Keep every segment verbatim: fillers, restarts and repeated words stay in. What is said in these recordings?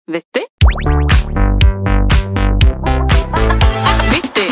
Vittig. Vittig.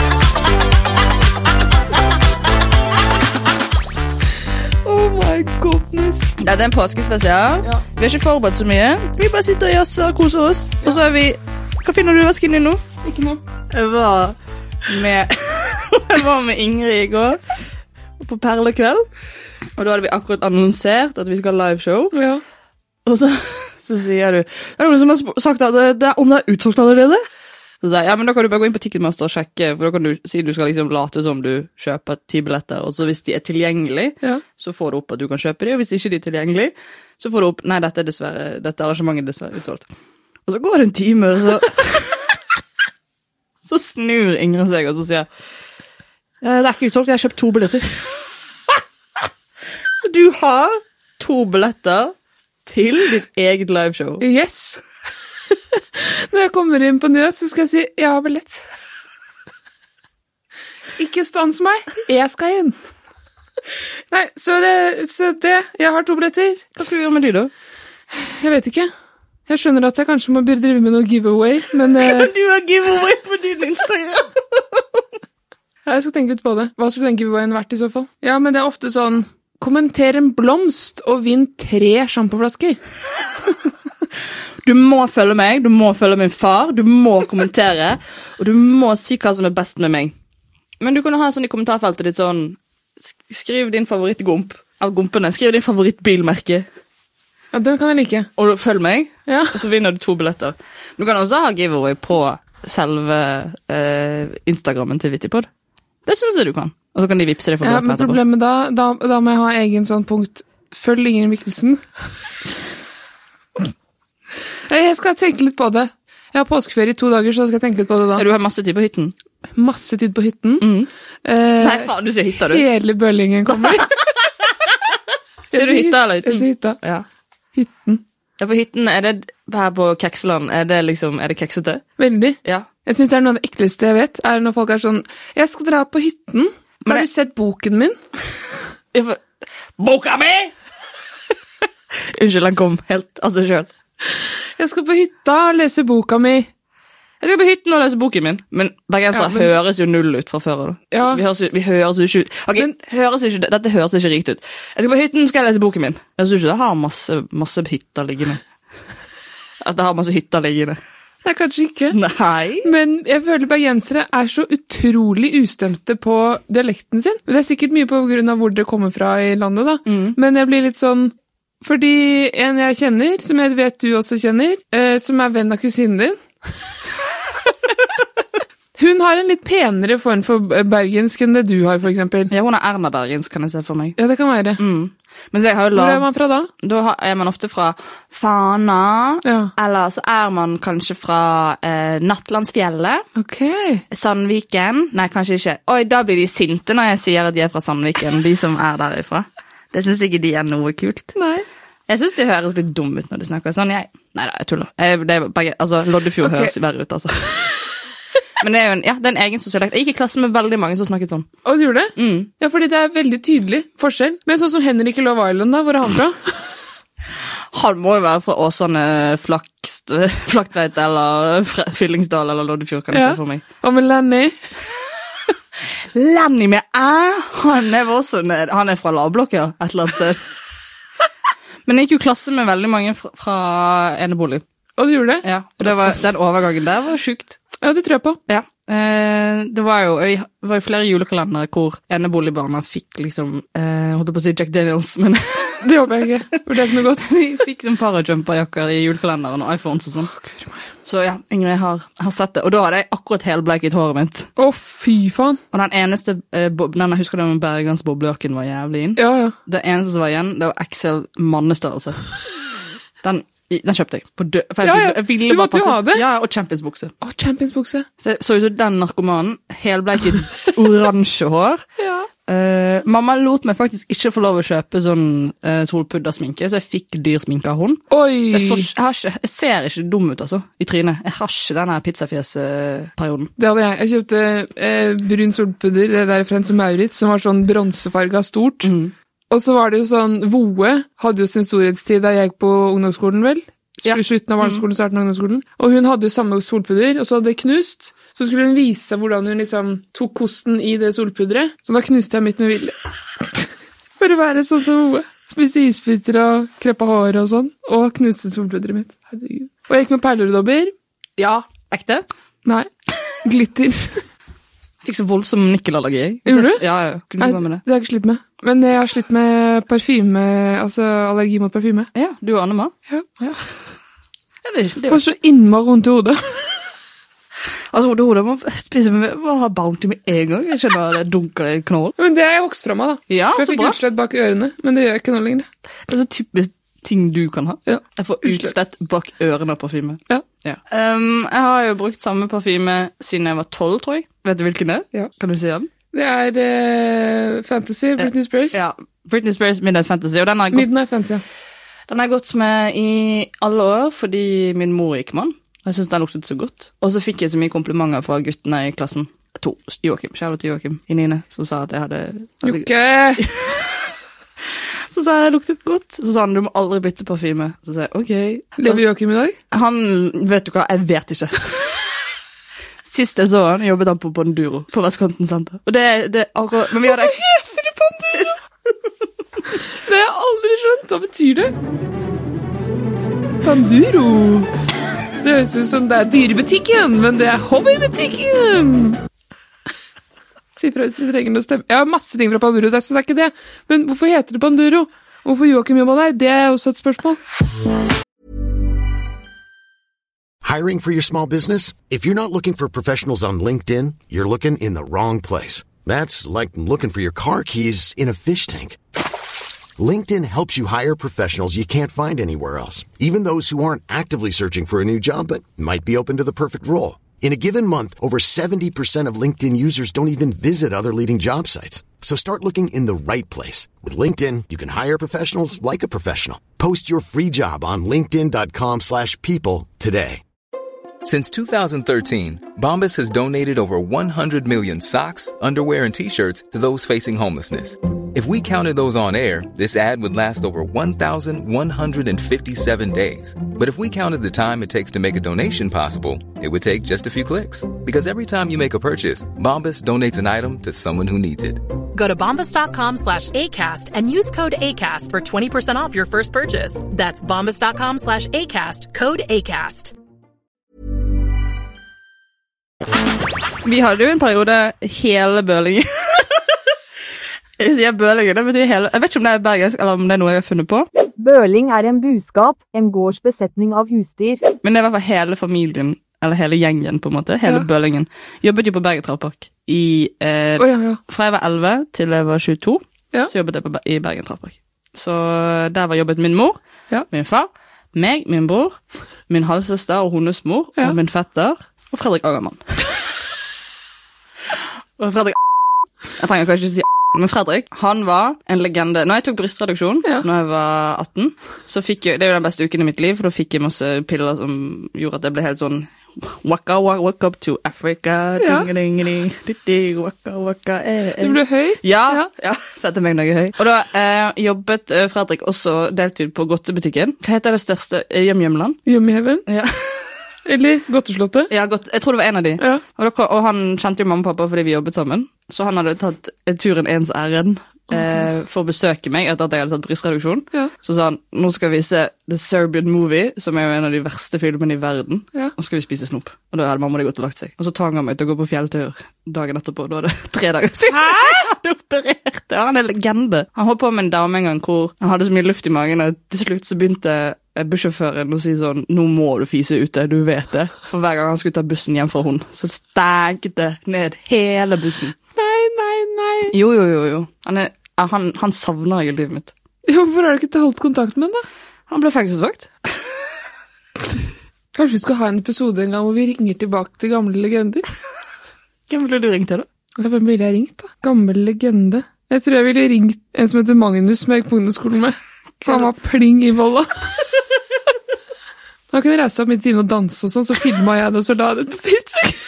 Oh my goodness. Dette er en påskespesial. Ja. Vi har ikke forberedt så mye. Vi bare sitter og jasser og koser oss. Ja. Og så er vi... Hva finner du i vasken din nå? Ikke noe. Jeg var med... jeg var med Ingrid i går. På Perlekveld. Og da hadde vi akkurat annonsert at vi skal ha liveshow. Ja. Og så, så sier du, det er noen som har sagt at det, det er, om det er utsolgt allerede. Så sier jeg, ja, men da kan du bare gå inn på Ticketmaster og sjekke, for da kan du si du skal liksom late som du kjøper ti billetter, og så hvis de er tilgjengelig, ja. Så får du opp at du kan kjøpe de, og hvis ikke de er tilgjengelig, så får du opp, nei, dette er dessverre, dette arrangementet er dessverre utsolgt. Og så går det en time, og så, så snur Ingrid seg, og så sier jeg, det er ikke utsolgt, jeg har kjøpt to billetter. Så du har to billetter til ditt eget liveshow. Yes. Når jeg kommer inn på Nøs, så skal jeg si, jeg har billett. Ikke stans meg, jeg skal inn. Nei, så det, så det, jeg har to billetter. Hva skal vi gjøre med de da? Jeg vet ikke. Jeg skjønner at jeg kanskje må drive med noe giveaway, men... Ja, du har giveaway på din Instagram. Ja, jeg skal tenke litt på det. Hva skulle den giveawayen vært i så fall? Ja, men det er ofte sånn... Kommenter en blomst og vinn tre sjampoflasker. Du må følge meg, du må følge min far, du må kommentere, og du må si hva som er best med meg. Men du kan ha sånn i kommentarfeltet ditt sånn, skriv din favorittgomp av gompene, skriv din favorittbilmerke. Ja, den kan jeg like. Og følg meg, ja. Og så vinner du to billetter. Du kan også ha giveaway på selve eh, Instagrammen til Vittipod. Det synes jeg du kan. Og så kan de vipse det for ja, men problemet da, da, da må jeg ha egen sånn punkt. Følg Ingrid Mikkelsen. Jeg skal tenke litt på det. Jeg har påskeferie i to dager, så skal jeg tenke litt på det da. Ja, du har masse tid på hytten? Masse tid på hytten. Mm. Eh, Nei, faen, du sier hytta, du. Hele bøllingen kommer. Sier du hytta eller hytten? Jeg sier hytta. Ja. Hytten. Ja, for hytten, er det her på Keksland, er det liksom, er det keksete? Veldig. Ja. Jeg synes det er noe av det ekleste jeg vet, er når folk er sånn, jeg skal dra på hytten. Har du sett boken min? får... Boka mi! Unnskyld, han kom helt av seg selv. Jeg skal på hytta og lese boka mi. Jeg skal på hytten og lese boken min. Men bergenser ja, men... høres jo null ut fra før. Da. Ja. Vi høres, vi høres jo ikke ut. Ok, men... høres ikke, dette høres ikke rikt ut. Jeg skal på hytten, skal jeg lese boken min. Jeg synes ikke det har masse, masse hytter liggende. At det har masse hytter liggende. Nei, kanskje ikke. Nei. Men jeg føler bergensere er så utrolig ustemte på dialekten sin. Det er sikkert mye på grunn av hvor dere kommer fra i landet, da. Mm. Men jeg blir litt sånn... Fordi en jeg kjenner, som jeg vet du også kjenner, eh, som er venn av kusinen din... Hun har en litt penere form for bergensk enn det du har, for eksempel. Ja, hun er Erna Bergensk, kan jeg se for meg. Ja, det kan være. Mm. Men jeg har jo lav... Hvor er man fra da? Da er man ofte fra Fana, ja. Eller så er man kanskje fra eh, Nattlandsfjellet. Ok. Sandviken. Nei, kanskje ikke. Oi, da blir de sinte når jeg sier at de er fra Sandviken, de som er derifra. Det synes ikke de er noe kult. Nei. Jeg synes de høres litt dum ut når de snakker sånn. Jeg... Nei da, jeg tuller. Jeg, det er bare... Altså, Loddefjord okay. Høres verre ut, altså. Men det er jo en, ja, det er en egen sosialekt. Jeg gikk i klasse med veldig mange som snakket sånn. Og du gjorde det? Mm. Ja, fordi det er veldig tydelig forskjell. Men sånn som Henrik i Love Island da, hvor er han fra? Han må jo være fra Åsane, Flakst, Flaktveit eller Fyllingsdal eller Loddefjord, kan jeg ja. Se for meg. Og med Lenny? Lenny med æ? Han er også ned. Han er fra lavblokka et eller annet sted. Men jeg gikk jo klasse med veldig mange fra, fra enebolig. Og du gjorde det? Ja, og det var, den overgangen der var sjukt. Ja, det tror jeg på. Ja, eh, det var jo, det var jo flere julekalendere hvor eneboligbarna fikk liksom, eh, holdt på å si Jack Daniels, men... Det håper jeg ikke, for det er ikke noe godt. Vi fikk sånn parajumperjakker i julekalenderen og iPhones og sånn. Oh, så ja, Ingrid har, har sett det, og da hadde jeg akkurat helbleiket håret mitt. Å, oh, fy faen. Og den eneste, eh, den jeg husker det med Bergens boblejakken var jævlig inn. Ja, ja. Det eneste som var igjen, det var Excel mannestørrelse. Den... Den kjøpte jeg på dø... For jeg, ja, ja. jeg ville du bare måtte passe. Jo ha det? Ja, og championsbukse. Å, championsbukse. Så, så ut som den narkomanen, helbleiket oransje hår. Ja. Uh, mamma lot meg faktisk ikke få lov å kjøpe sånn uh, solpuddersminke, så jeg fikk dyr sminke av hun. Oi! Så jeg, så, jeg, har ikke, jeg ser ikke dum ut, altså, i trynet. Jeg har ikke denne pizzafjes-perioden. Det hadde jeg. Jeg kjøpte eh, brun solpudder, det der Frens og Maurits, som var sånn bronsefarga stort. Mm. Og så var det jo sånn, Voe hadde jo sin storhetstid da jeg gikk på ungdomsskolen, vel? Ja. Slutten av barneskolen, starten av ungdomsskolen. Og hun hadde jo samme solpudder, og så hadde det knust. Så skulle hun vise seg hvordan hun liksom tok kosten i det solpudderet. Så da knuste jeg mitt med vilje. For å være sånn som Moe. Spise isbiter og kreppa hår og sånn. Og knuste solpudderet mitt. Herregud. Og jeg gikk med perler og dobber. Ja, ekte? Nei. Glitter. Fikk så voldsom nikkelallergi. Gjorde du? Ja, ja. Kunne du gå med det? Det har jeg ikke slitt med. Men jeg har slitt med parfyme, altså allergi mot parfyme. Ja, du og Anne-Ma? Ja. Ja. Ja, det, det Får så innmari rundt i hodet. Altså, hodet, hodet, må spise med, må ha bounty med en gang. Jeg kjenner det dunker i knoll. Men det har jeg vokst fra meg, da. Ja, jeg så fikk bra. utslett bak ørene, men det gjør jeg ikke nå lenger. Det er så typisk ting du kan ha. Ja. Jeg får utslett bak ørene av parfyme. Ja. Ja. Um, jeg har jo brukt samme parfyme siden jeg var tolv, tror jeg. Vet du hvilken det er? Ja. Kan du si den? Det er uh, Fantasy, Britney Spears. Ja, Britney Spears Midnight Fantasy, og den har jeg gått, Midnight Fantasy, ja. den har jeg gått med i alle år, fordi min mor gikk med den. Og jeg synes den luktet så godt. Og så fikk jeg så mye komplimenter fra guttene i klassen. To, Joachim, kjære til Joachim, i niende, som sa at jeg hadde... Jokke! Så sa jeg, det luktet godt. Så sa han, du må aldri bytte parfyme. Så sa jeg, ok. Lever Joachim i dag? Han, vet du hva, jeg vet ikke. Sist jeg så han, jobbet han på Panduro, på Vestkanten senter. Og det, det akkurat... Men vi hadde... Hva heter det Panduro? Det har jeg aldri skjønt. Hva betyr det? Panduro. Det høres ut som det er dyrebutikken, men det er hobbybutikken. Si fra hvis du trenger noe stemme. Jeg har masse ting fra Panduro, så det er ikke det. Men hvorfor heter det Panduro? Hvorfor Joachim jobba der? Det er også et spørsmål. Hiring for your small business? If you're not looking for professionals on LinkedIn, you're looking in the wrong place. That's like looking for your car keys in a fish tank. LinkedIn helps you hire professionals you can't find anywhere else, even those who aren't actively searching for a new job but might be open to the perfect role. In a given month, over seventy percent of LinkedIn users don't even visit other leading job sites. So start looking in the right place. With LinkedIn, you can hire professionals like a professional. Post your free job on linkedin dot com slash people today. Since two thousand thirteen, Bombas has donated over one hundred million socks, underwear, and T-shirts to those facing homelessness. If we counted those on air, this ad would last over one thousand one hundred fifty-seven days. But if we counted the time it takes to make a donation possible, it would take just a few clicks. Because every time you make a purchase, Bombas donates an item to someone who needs it. Go to bombas.com slash ACAST and use code ACAST for twenty percent off your first purchase. That's bombas.com slash ACAST, code ACAST. Vi hadde jo en periode hele bølingen. Jeg sier bølingen, det betyr hele... Jeg vet ikke om det er bergensk, eller om det er noe jeg har funnet på. Bøling er en buskap, en gårdsbesetning av husdyr. Men det var for hele familien, eller hele gjengen på en måte, hele Ja. bølingen. Jobbet jo på Bergen Travpark i... Eh, Å, ja, ja. Fra jeg var elleve til jeg var tjueto, Ja. så jobbet jeg på, i Bergen Travpark. Så der var jobbet min mor, Ja. min far, meg, min bror, min halvsøster og hennes mor, Ja. og min fetter, og Fredrik Agermann. Og Fredrik Jeg trenger kanskje ikke si men Fredrik, han var en legende. Når jeg tok brystreduksjon, Ja. når jeg var atten, så fikk jeg, det er jo den beste uken i mitt liv, for da fikk jeg masse piller som gjorde at jeg ble helt sånn waka, waka, waka up to Africa, Ja. ding-a-ding-a-ding, di-di, waka, waka, eh, eh. Du ble høy? Ja, Ja. ja, dette er meg når jeg er høy. Og da eh, jobbet eh, Fredrik også deltid på godtebutikken. Hva heter det største? Jøm-Jømland? Hjemmeheven? Ja. Eller Godteslottet? Ja, godt. Jeg tror det var en av de. Ja. Og, da, og han kjente jo mamma og pappa fordi vi jobbet sammen. Så han hadde tatt turen ens ærend eh, for å besøke meg etter at jeg hadde tatt brystreduksjon. Ja. Så sa han, nå skal vi se The Serbian Movie, som er jo en av de verste filmene i verden. Ja. Og så skal vi spise snop. Og da hadde mamma det gått og lagt seg. Og så tvang han meg til å gå på fjelltur dagen etterpå. Da var det tre dager siden. Hæ? Han hadde operert. Ja, han er en legende. Han holdt på med en dame en gang hvor han hadde så mye luft i magen, og til slutt så begynte bussjåføren å si sånn, nå må du fise ute, du vet det. For hver gang han skulle ta bussen hjem fra hun, så stenket ned hele bussen. Nei, nei, nei. Jo, jo, jo, jo. Han, er, han, han savner jeg i livet mitt. Hvorfor har du ikke holdt kontakt med den, da? Han ble fengselsvakt. Kanskje vi skal ha en episode en gang hvor vi ringer tilbake til gamle legender? Hvem ville du ringt til da? Eller hvem ville jeg ringt, da? Gammel legende. Jeg tror jeg ville ringt en som heter Magnus, som jeg gikk på ungdomsskolen med. Han var pling i volla. Han kunne reise opp midt i timen og danse og sånn, så filmet jeg det, og så la jeg det på Facebook.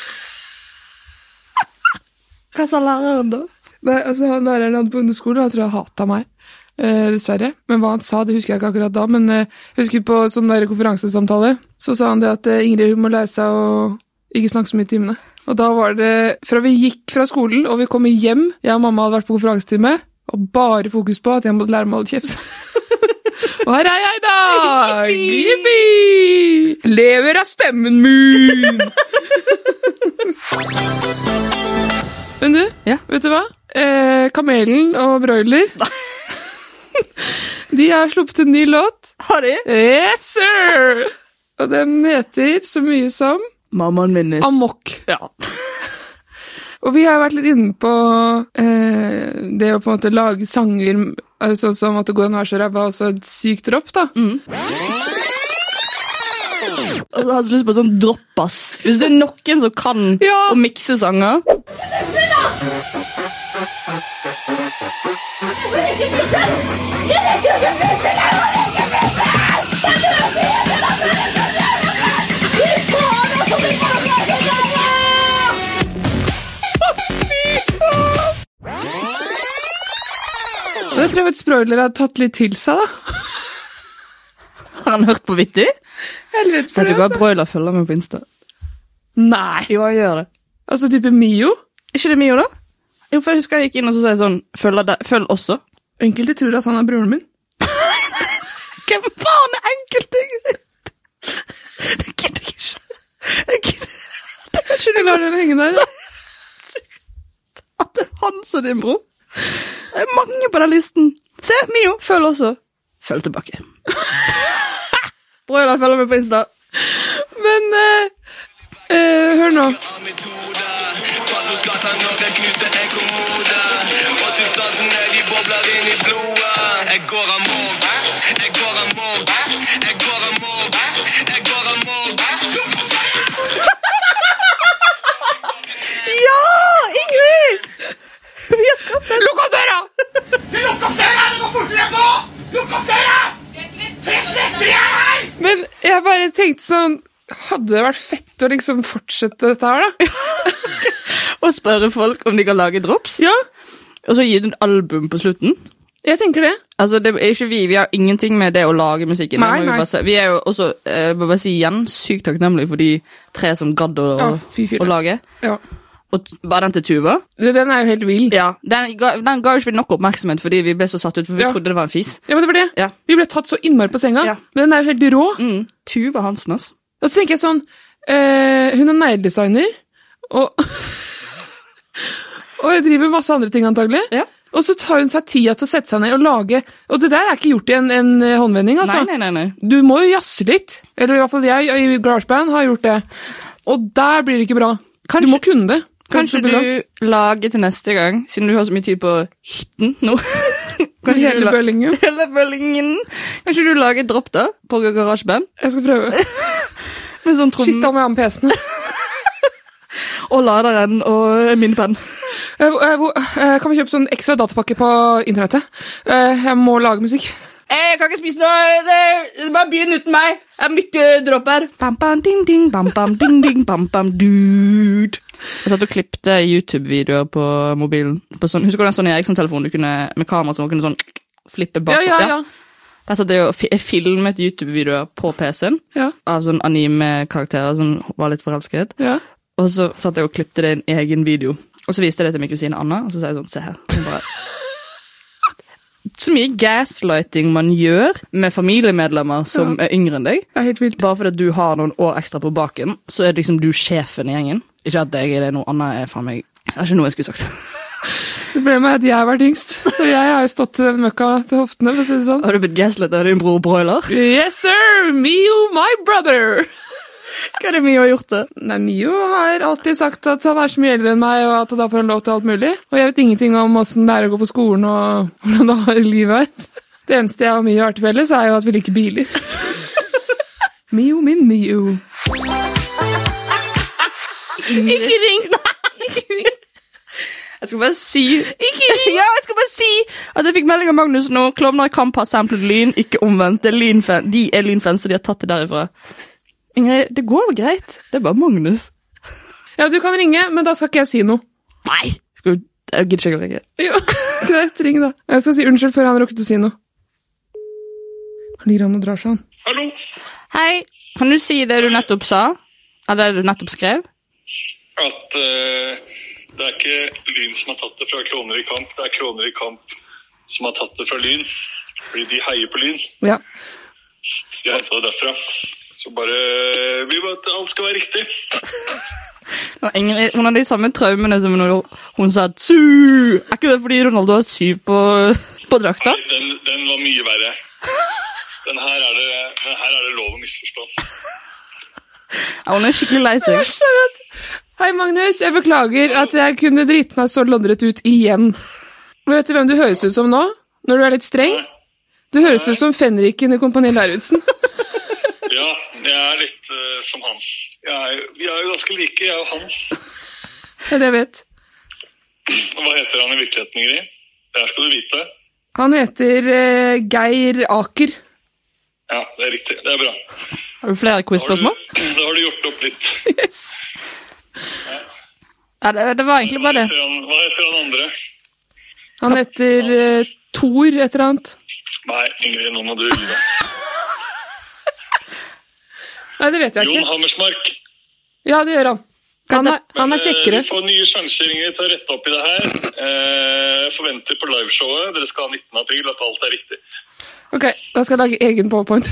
Hva sa læreren da? Nei, altså han læreren hadde på ungdomsskolen, og jeg tror jeg hatet meg. eh, dessverre. Men hva han sa, det husker jeg ikke akkurat da. Men eh, jeg husker på sånn der konferansesamtale, så sa han det at eh, Ingrid hun må lære seg å ikke snakke så mye i timene. Og da var det, fra vi gikk fra skolen og vi kom hjem, jeg og mamma hadde vært på konferansetime, og bare fokus på at jeg måtte lære meg å holde kjeft. Og her er jeg da! Yippie! Lever av stemmen min! Men du, Ja. vet du hva? Eh, Kamelen og Broiler, de har sluppet en ny låt. Har de? Yes, sir! Og den heter så mye som Mammaen minnes. Amok. Ja. Og vi har vært litt inne på eh, det å på en måte lage sanger, altså, sånn som at det går an å være så ræva og så et sykt dropp, da. Mm. Og så har jeg så lyst på sånn droppass. Hvis det er noen som kan Ja. å mikse sanger. Og det tror jeg at Broiler har tatt litt til seg, da. Har han hørt på Vittig? Helvete for Vet du det, hva, altså. Broiler følger meg på Insta. Nei. Jo, han gjør det. Altså type Mio. Ikke det Mio da? Jo, for jeg husker jeg gikk inn og så sa jeg sånn, følg, deg, følg også. Enkelte tror at han er broren min. Hvem faen er enkelte? Det gidder jeg ikke. Jeg gidder. Det kan ikke du Jeg lar den henge der. at det er han som din bror. Det er mange på den listen. Se, Mio, følg også. Følg tilbake. Broiler følger meg på Insta. Men eh, eh, hør nå. Ja, Ingrid! Vi har skapt en... Lukk opp døra! Lukk opp døra! Det går fortere nå! Lukk opp døra! For jeg sletter jeg her! Men jeg bare tenkte sånn, hadde det vært fett å liksom fortsette dette her, da? Og spørre folk om de kan lage drops. Ja, Og så gi det et album på slutten. jeg tenker det. Altså, det er ikke vi, vi har ingenting med det å lage musikken. Nei, Det må vi nei. bare si. Vi er jo også, eh, må bare si igjen, sykt takknemlig for de tre som gadd å, Ja, fy fille. å lage. Ja. Og t- bare den til Tuva. Den er jo helt vild. Ja, den ga, den ga jo ikke nok oppmerksomhet fordi vi ble så satt ut, for vi Ja. trodde det var en fis. Ja, men det var det. Ja. Vi ble tatt så innmari på senga, Ja. men den er jo helt rå. Mm. Tuva Hansen, ass. Og så tenker jeg sånn, eh, hun er negledesigner, og, og jeg driver masse andre ting antagelig. Ja. Og så tar hun seg tida til å sette seg ned og lage, og det der er ikke gjort i en, en håndvending, altså. Nei, nei, nei, nei. Du må jo jazze litt, eller i hvert fall jeg i GarageBand har gjort det. Og der blir det ikke bra. Kanskje- du må kunne det. Kanskje det blir bra. du lager til neste gang, siden du har så mye tid på hytten nå. Kanskje du Hele la- bøllingen. Hele bøllingen. Kanskje du lager et dropp da, på GarageBand? Jeg skal prøve. Med sånn trom... Shit, da må jeg ha med P C-ene. Og laderen og min penn. Eh, eh, hvor- eh, Kan vi kjøpe sånn ekstra datapakke på internettet? Eh, Jeg må lage musikk. Jeg kan ikke spise noe, det, bare begynn uten meg. Jeg har mye dropp her. Bam, bam, ding, ding, bam, bam, ding, ding, bam, bam, dude. Jeg satt og klippte YouTube-videoer på mobilen. På sånn, husker du den Sonny Eriksson-telefonen du kunne, med kamera som kunne sånn flippe bak? Ja, ja, ja. Der satt jeg og fi- jeg filmet YouTube-videoer på P C-en Ja, av sånn anime-karakterer som var litt forelsket. ja. Og så satt jeg og klippte det i en egen video. Og så viste jeg det til min kusine Anna, og så sa jeg sånn, se her. Hun bare, så mye gaslighting man gjør med familiemedlemmer som Ja. er yngre enn deg. Det er helt vilt. Bare fordi at du har noen år ekstra på baken, så er det liksom du sjefen i gjengen. Ikke at jeg er det, noe annet er faen meg... Det er ikke noe jeg skulle sagt. Problemet er at jeg har vært yngst, så jeg har jo stått i den møkka til hoftene, for å si det sånn. Har du blitt gaslight av din bror Broiler? Yes, sir! Mio, my brother! Hva er det Mio har gjort det? Nei, Mio har alltid sagt at han er så mye eldre enn meg, og at da får han lov til alt mulig. Og jeg vet ingenting om hvordan det er å gå på skolen, og hvordan det har livet her. Det eneste jeg og Mio har til felles, er jo at vi liker biler. Mio min Mio. Ikke ring! Ikke ring! Jeg skal bare si... Ikke ring! Ja, jeg skal bare si at jeg fikk melding av Magnus nå. Klovner i kamp har samplet Lyn, ikke omvendt. Det er Lyn-fan. De er Lyn-fans, så de har tatt det derifra. Ingrid, det går greit. Det er bare Magnus. Ja, du kan ringe, men da skal ikke jeg si noe. Nei! Skal du... Jeg gidder ikke å ringe. Jo. Greit, ring da. Jeg skal si unnskyld før han rukket å si noe. Han ligger an og drar seg han. Hallo? Hei, kan du si det du nettopp sa? Eller det du nettopp skrev? At uh, det er ikke Lyn som har tatt det fra Kroner i kamp, det er Kroner i kamp som har tatt det fra Lyn. Fordi de heier på Lyn. Ja. De har hentet det derfra. Så bare, vi vil at alt skal være riktig. Ingrid, hun har de samme traumene som når hun sa «Tsu!» Er ikke det fordi Ronaldo har syv på, på drakta? Nei, den, den var mye verre. Den her er det, den her er det lov å misforstå. Ja, hun er skikkelig lei seg. Hei Magnus, jeg beklager at jeg kunne drite meg så loddret ut igjen. Vet du hvem du høres ut som nå? Når du er litt streng? Du høres ut som Fenriken i Kompani Lauritzen. Ja, jeg er litt uh, som han. Jeg er, vi er jo ganske like, jeg og han. Det er det jeg vet. Hva heter han i virkeligheten, Ingrid? Det her skal du vite. Han heter uh, Geir Aker. Ja, det er riktig. Det er bra. Har du flere quiz-spørsmål? Da har du gjort opp litt. Yes. Ja. Ja, det, det var egentlig bare det. Hva heter han, hva heter han andre? Han heter uh, Thor, et eller annet. Nei, Ingrid, nå må du gi det. Nei, det vet jeg ikke. Jon Hammersmark. Ja, det gjør han. Han er, han er kjekkere. Vi får nye sjanser, Ingrid, til å rette opp i det her. Eh, forventer på liveshowet. Dere skal ha nittende april at alt er riktig. Ok, da skal jeg lage egen PowerPoint.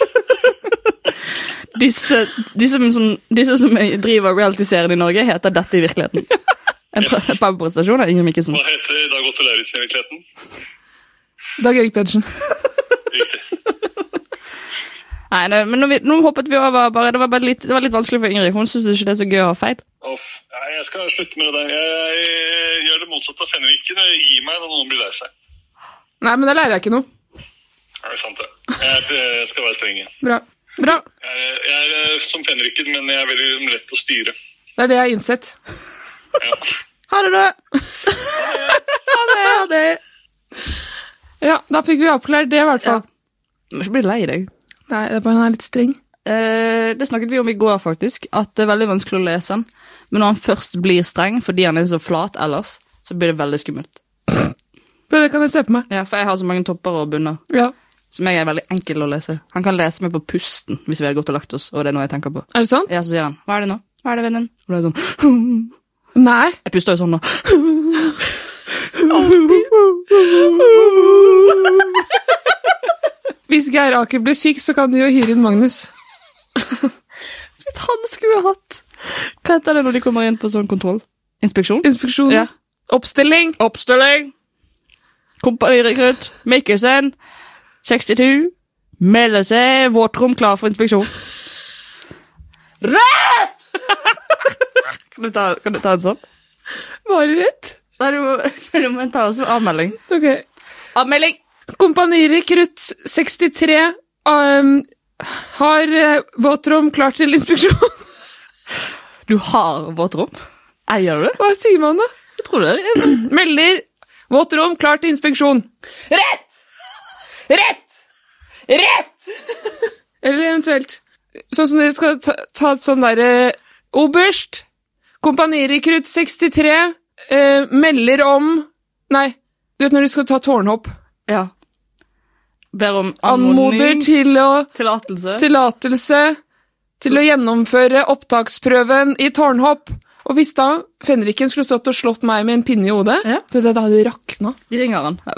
disse, disse, som, disse som driver reality-serien i Norge heter dette i virkeligheten. En PowerPoint-stasjon er Ingrid Mikkelsen. Hva heter Dag Otto Lauritzen i virkeligheten? Dag Erik Pedersen. Riktig. Nei, ne, men nå, vi, nå hoppet vi over bare, det var bare litt, det var litt vanskelig for Ingrid, for hun synes ikke det er så gøy å ha feil. Off. Nei, jeg skal slutte med det der. Jeg, jeg gjør det motsatt av Fenriken. Gi meg når noen blir lei seg. Nei, men da lærer jeg ikke noe. Ja, det er sant det. Jeg, jeg skal være streng. Bra. Bra. Jeg, jeg er som Fenriken, men jeg er veldig lett å styre. Det er det jeg har innsett. Ja. Ha det da! Ha det, ha det! Ja, da fikk vi oppklart det i hvert fall. Ja. Du må ikke bli lei deg. Nei, det er bare han er litt streng. Eh, det snakket vi om i går faktisk, at det er veldig vanskelig å lese han. Men når han først blir streng, fordi han er så flat ellers, så blir det veldig skummelt. Men det kan jeg se på meg. Ja, for jeg har så mange topper og bunner, Ja. som jeg er veldig enkel å lese. Han kan lese meg på pusten, hvis vi har gått og lagt oss, og det er noe jeg tenker på. Er det sant? Ja, så sier han, hva er det nå? Hva er det, vennen? Og det er sånn, Nei. jeg puster jo sånn nå. Hvis Geir Aker blir syk, så kan du jo hyre inn Magnus. Hvis han skulle hatt. Hva heter det når de kommer inn på sånn kontroll? Inspeksjon? Inspeksjon. Ja. Oppstilling. Oppstilling. Kompanirekrutt. Mikkelsen. sekstito. Melde seg. Våtrom klar for inspeksjon. Rett! kan, du ta, kan du ta en sånn? Var det rett? Nei, du må, du må ta oss avmelding. Ok. Avmelding! Kompanirekrutt sekstitre um, har uh, våtrom klart til inspeksjon. Du har våtrom? Eier du det? Hva sier man da? Jeg tror det er... Melder våtrom klart til inspeksjon. Rett! Rett! Rett! Eller eventuelt, sånn som dere skal ta, ta et sånn der uh, oberst, kompanirekrutt sekstitre uh, melder om, nei, du vet når de skal ta tårnhopp. Ja. Ber om Anmoder anmodning, til å tillatelse. tillatelse til å gjennomføre opptaksprøven i tårnhopp. Og hvis da Fenriken skulle stått og slått meg med en pinne i hodet, Ja. så det hadde rakna. De ringer han.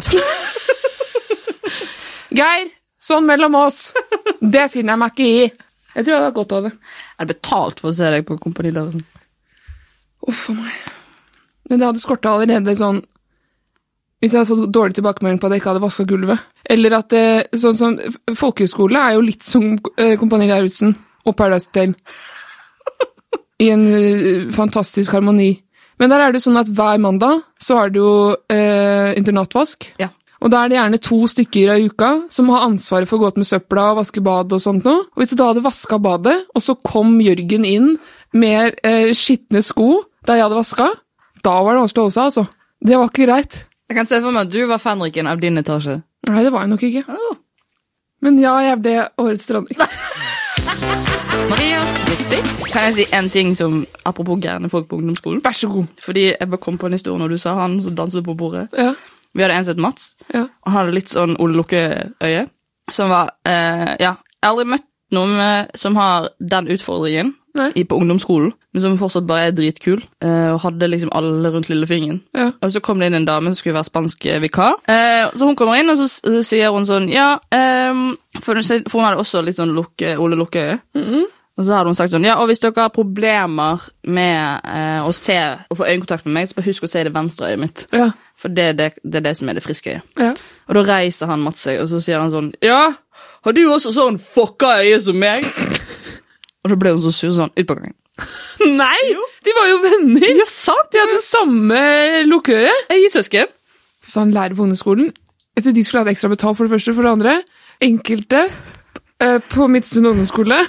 Geir, sånn mellom oss. Det finner jeg meg ikke i. Jeg tror jeg hadde godt av det. Er det betalt for å se deg på Kompani Lauritzen? Uff for meg. Men det hadde skortet allerede sånn, hvis jeg hadde fått dårlig tilbakemelding på at jeg ikke hadde vasket gulvet. Eller at det, sånn som, folkehøyskole er jo litt som eh, Kompani Lauritzen og Paradise Hotel. I en uh, fantastisk harmoni. Men der er det sånn at hver mandag så har du jo uh, internatvask. Ja. Og da er det gjerne to stykker av uka som har ansvaret for å gå ut med søpla og vaske bad og sånt noe. Og hvis du da hadde vasket badet, og så kom Jørgen inn med uh, skittne sko da jeg hadde vasket, da var det vanskelig å holde seg, altså. Det var ikke greit. Jeg kan se for meg at du var Fenriken av din etasje. Nei, det var jeg nok ikke. Oh. Men ja, jeg ble årets dronning. Marias, riktig. Kan jeg si en ting som, apropos gærne folk på ungdomsskolen? Vær så god. Fordi jeg bare kom på en historie når du sa han som danset på bordet. Ja. Vi hadde en som het Mats, Ja. og han hadde litt sånn Ole Lukke-øye, som var, eh, ja, jeg har aldri møtt noen med, som har den utfordringen i, på ungdomsskolen, men som fortsatt bare er dritkul, eh, og hadde liksom alle rundt lillefingeren. Ja. Og så kom det inn en dame som skulle være spansk vikar. Eh, så hun kommer inn, og så s- sier hun sånn, ja, eh, for, for hun hadde også litt sånn lukke, Ole Lukke-øye. Mm-hmm. Og så hadde hun sagt sånn, ja, og hvis dere har problemer med eh, å se, og få øyekontakt med meg, så bare husk å se det venstre øyet mitt. Ja. For det er det, det er det som er det friske øyet. Ja. Og da reiser han Mats seg, og så sier han sånn, ja, har du også sånn fucka øye som meg? Og da ble hun så sur sånn, ut på gangen. Nei, de var jo venner. Ja, sant. De hadde samme lukkøre. Jeg gir søsken. Fy faen, lærer på ungdomsskolen. Jeg tror de skulle hatt ekstra betalt for det første, for det andre. Enkelte eh, på Midtstund ungdomsskole.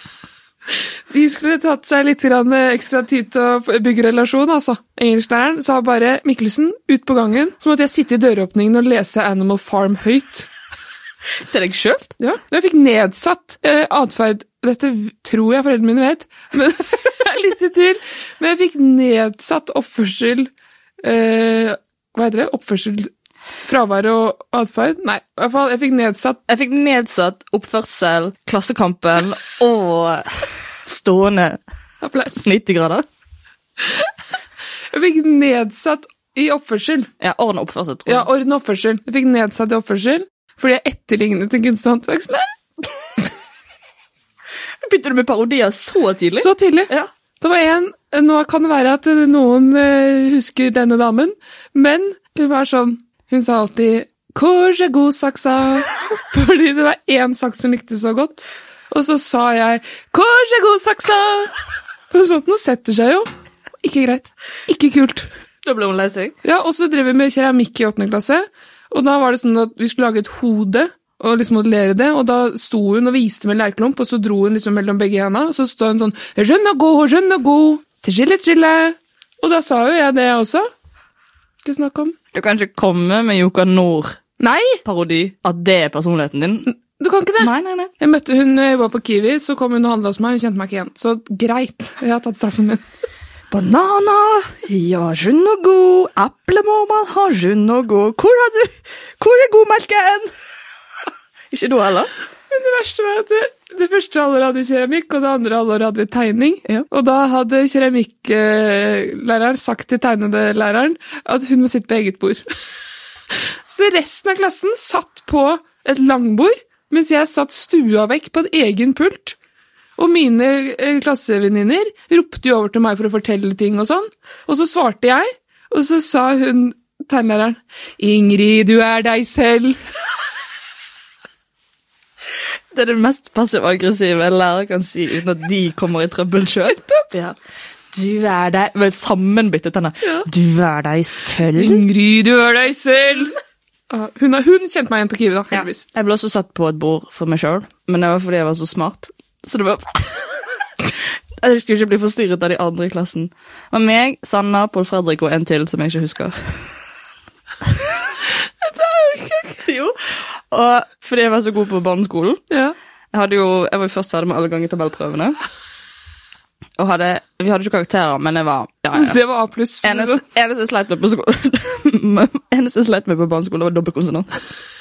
De skulle tatt seg litt grann ekstra tid til å bygge relasjon, altså. Engelsklæreren sa bare, Mikkelsen, ut på gangen, så måtte jeg sitte i døråpningen og lese Animal Farm høyt. Til deg selv? Ja, jeg fikk nedsatt eh, adferd. Dette v- tror jeg foreldrene mine vet, men jeg er litt i tvil. Men jeg fikk nedsatt oppførsel, eh, hva heter det? Oppførsel, fravær og adferd? Nei, i hvert fall, jeg fikk nedsatt. Jeg fikk nedsatt oppførsel, klassekampen og stående Applaus. nitti grader. Jeg fikk nedsatt i oppførsel. Ja, orden oppførsel, tror jeg. Ja, orden oppførsel. Jeg fikk nedsatt i oppførsel, fordi jeg etterlignet en kunst- og håndverkslærer. Begynte du med parodier så tidlig? Så tidlig. Ja. Det var en, nå kan det være at noen eh, husker denne damen, men hun var sånn, hun sa alltid, «Hvor er god saksa?» Fordi det var en saks som likte så godt. Og så sa jeg, «Hvor er god saksa?» For sånt noe setter seg jo. Ikke greit. Ikke kult. Da ble hun lei seg. Ja, og så drev vi med keramikk i åttende klasse, og da var det sånn at vi skulle lage et hode, og liksom modellere det, og da sto hun og viste med lærklump, og så dro hun liksom mellom begge hendene, og så stod hun sånn, «Skjønne gå, skjønne gå, til skille, skille». Og da sa jo jeg det også. Ikke snakk om. Du kan ikke komme med Joka Nord-parodi, Nei, at det er personligheten din. du kan ikke det. Nei, nei, nei. Jeg møtte hun, jeg var på Kiwi, så kom hun og handlet hos meg, hun kjente meg ikke igjen. Så greit, jeg har tatt straffen min. Banana, ja, skjønne god, eple må man ha, skjønne god. Hvor har du, hvor er godmelken? Ikke du heller? Men det verste var at det, det første halvåret hadde vi keramikk, og det andre halvåret hadde vi tegning. Ja. Og da hadde keramikklæreren sagt til tegnede læreren at hun må sitte på eget bord. Så resten av klassen satt på et langbord, mens jeg satt stua vekk på en egen pult. Og mine eh, klassevenninner ropte jo over til meg for å fortelle ting og sånn. Og så svarte jeg, og så sa hun, tegnlæreren, «Ingrid, du er deg selv». Det er det mest passiv-aggressive en lærer kan si uten at de kommer i trøbbel selv. Ja. Du er deg, vel sammenbyttet henne. Ja. Du er deg selv. Ingrid, du er deg selv. Ah, hun, hun kjente meg igjen på Kiwi da, heldigvis. Jeg ble også satt på et bord for meg selv, men det var fordi jeg var så smart. Så det var... Jeg skulle ikke bli forstyrret av de andre i klassen. Det var meg, Sanna, Paul Fredrik og en til som jeg ikke husker. Det er jo ikke... Jo. Og fordi jeg var så god på barneskolen, Ja. jeg, hadde jo, jeg var jo først ferdig med alle ganger tabellprøvene. Og hadde, vi hadde ikke karakterer, men jeg var... Ja, ja. Det var A pluss. Eneste, eneste jeg sleit med på skolen Eneste jeg sleit med på barneskolen var dobbeltkonsonant.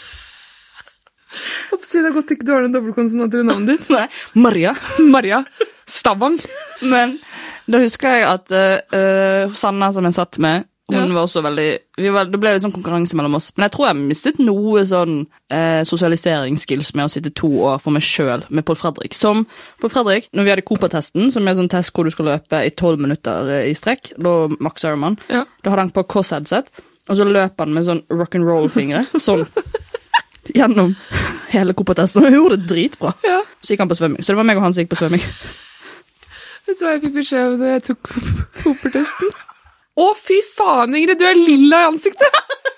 Det er godt ikke du har den dobbeltkonsonanter i navnet ditt. Nei, Maria. Maria Stavang. Men da husker jeg at uh, Sanna som jeg satt med, hun Ja. var også veldig... Vi var, det ble en sånn konkurranse mellom oss. Men jeg tror jeg mistet noe sånn eh, sosialiseringsskills med å sitte to år for meg selv med Paul Fredrik. Som Paul Fredrik, når vi hadde Cooper-testen, som er en sånn test hvor du skal løpe i tolv minutter eh, i strekk, da Max Ironman, Ja. da hadde han på Koss-headset, og så løp han med sånn rock'n'roll-fingre, sånn, gjennom hele Cooper-testen, og han gjorde det dritbra. Ja. Så gikk han på svømming. Så det var meg og han som gikk på svømming. Vet du hva jeg fikk beskjed av da jeg tok Cooper-testen? Å, fy faen, Ingrid, du er lilla i ansiktet!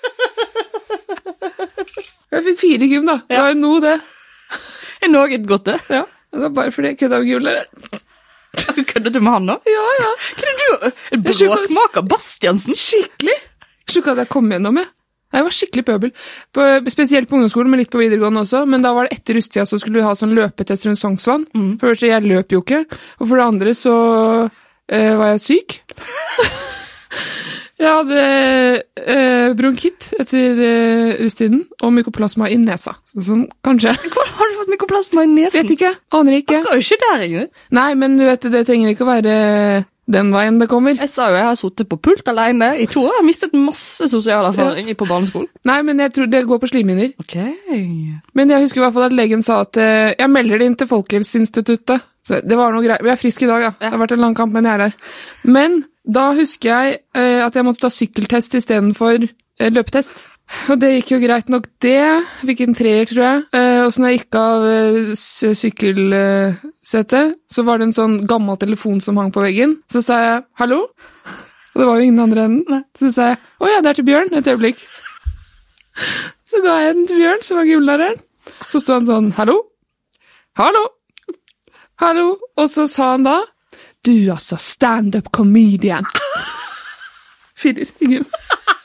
Jeg fikk fire i gym, da. Det var jo noe, det. Er noe godt det? Ja, det var bare fordi jeg kødda med gymlæreren. Køddet du med han da? Ja, ja. Hva er det du? En Jeg skjønner- bråkmaker, Bastiansen? Skikkelig. Jeg tror ikke at jeg kom gjennom, jeg. Jeg var skikkelig pøbel. På, spesielt på ungdomsskolen, men litt på videregående også. Men da var det etter rusttida så skulle vi ha sånn løpetest rundt Sognsvann. For det første, jeg løp jo ikke. Og for det andre så eh, var jeg syk. Jeg hadde eh, bronkitt etter eh, rusttiden, og mykoplasma i nesa. Så, sånn, kanskje. Hvor har du fått mykoplasma i nesen? Vet ikke, aner ikke. Jeg skal jo ikke der, Ingrid. Nei, men du vet, det trenger ikke å være den veien det kommer. Jeg sa jo, jeg har suttet på pult alene i to år. Jeg har mistet masse sosial erfaring ja. på barneskolen. Nei, men jeg tror det går på slimhinner. Ok. Men jeg husker i hvert fall at legen sa at eh, jeg melder det inn til Folkehelseinstituttet. Så det var noe greit. Vi er friske i dag, ja. ja. Det har vært en lang kamp, men jeg er her. Men da husker jeg eh, at jeg måtte ta sykkeltest i stedet for eh, løpetest. Og det gikk jo greit nok det. Jeg fikk en treer, tror jeg. Eh, og så når jeg gikk av eh, sykkelsetet, så var det en sånn gammel telefon som hang på veggen. Så sa jeg, hallo? Og det var jo ingen andre enn den. Så sa jeg, å ja, det er til Bjørn, et øyeblikk. Så ga jeg den til Bjørn, som var gymlæreren. Så stod han sånn, hallo? Hallo? Hallo? Og så sa han da, du altså, stand-up comedian. Firer i gym.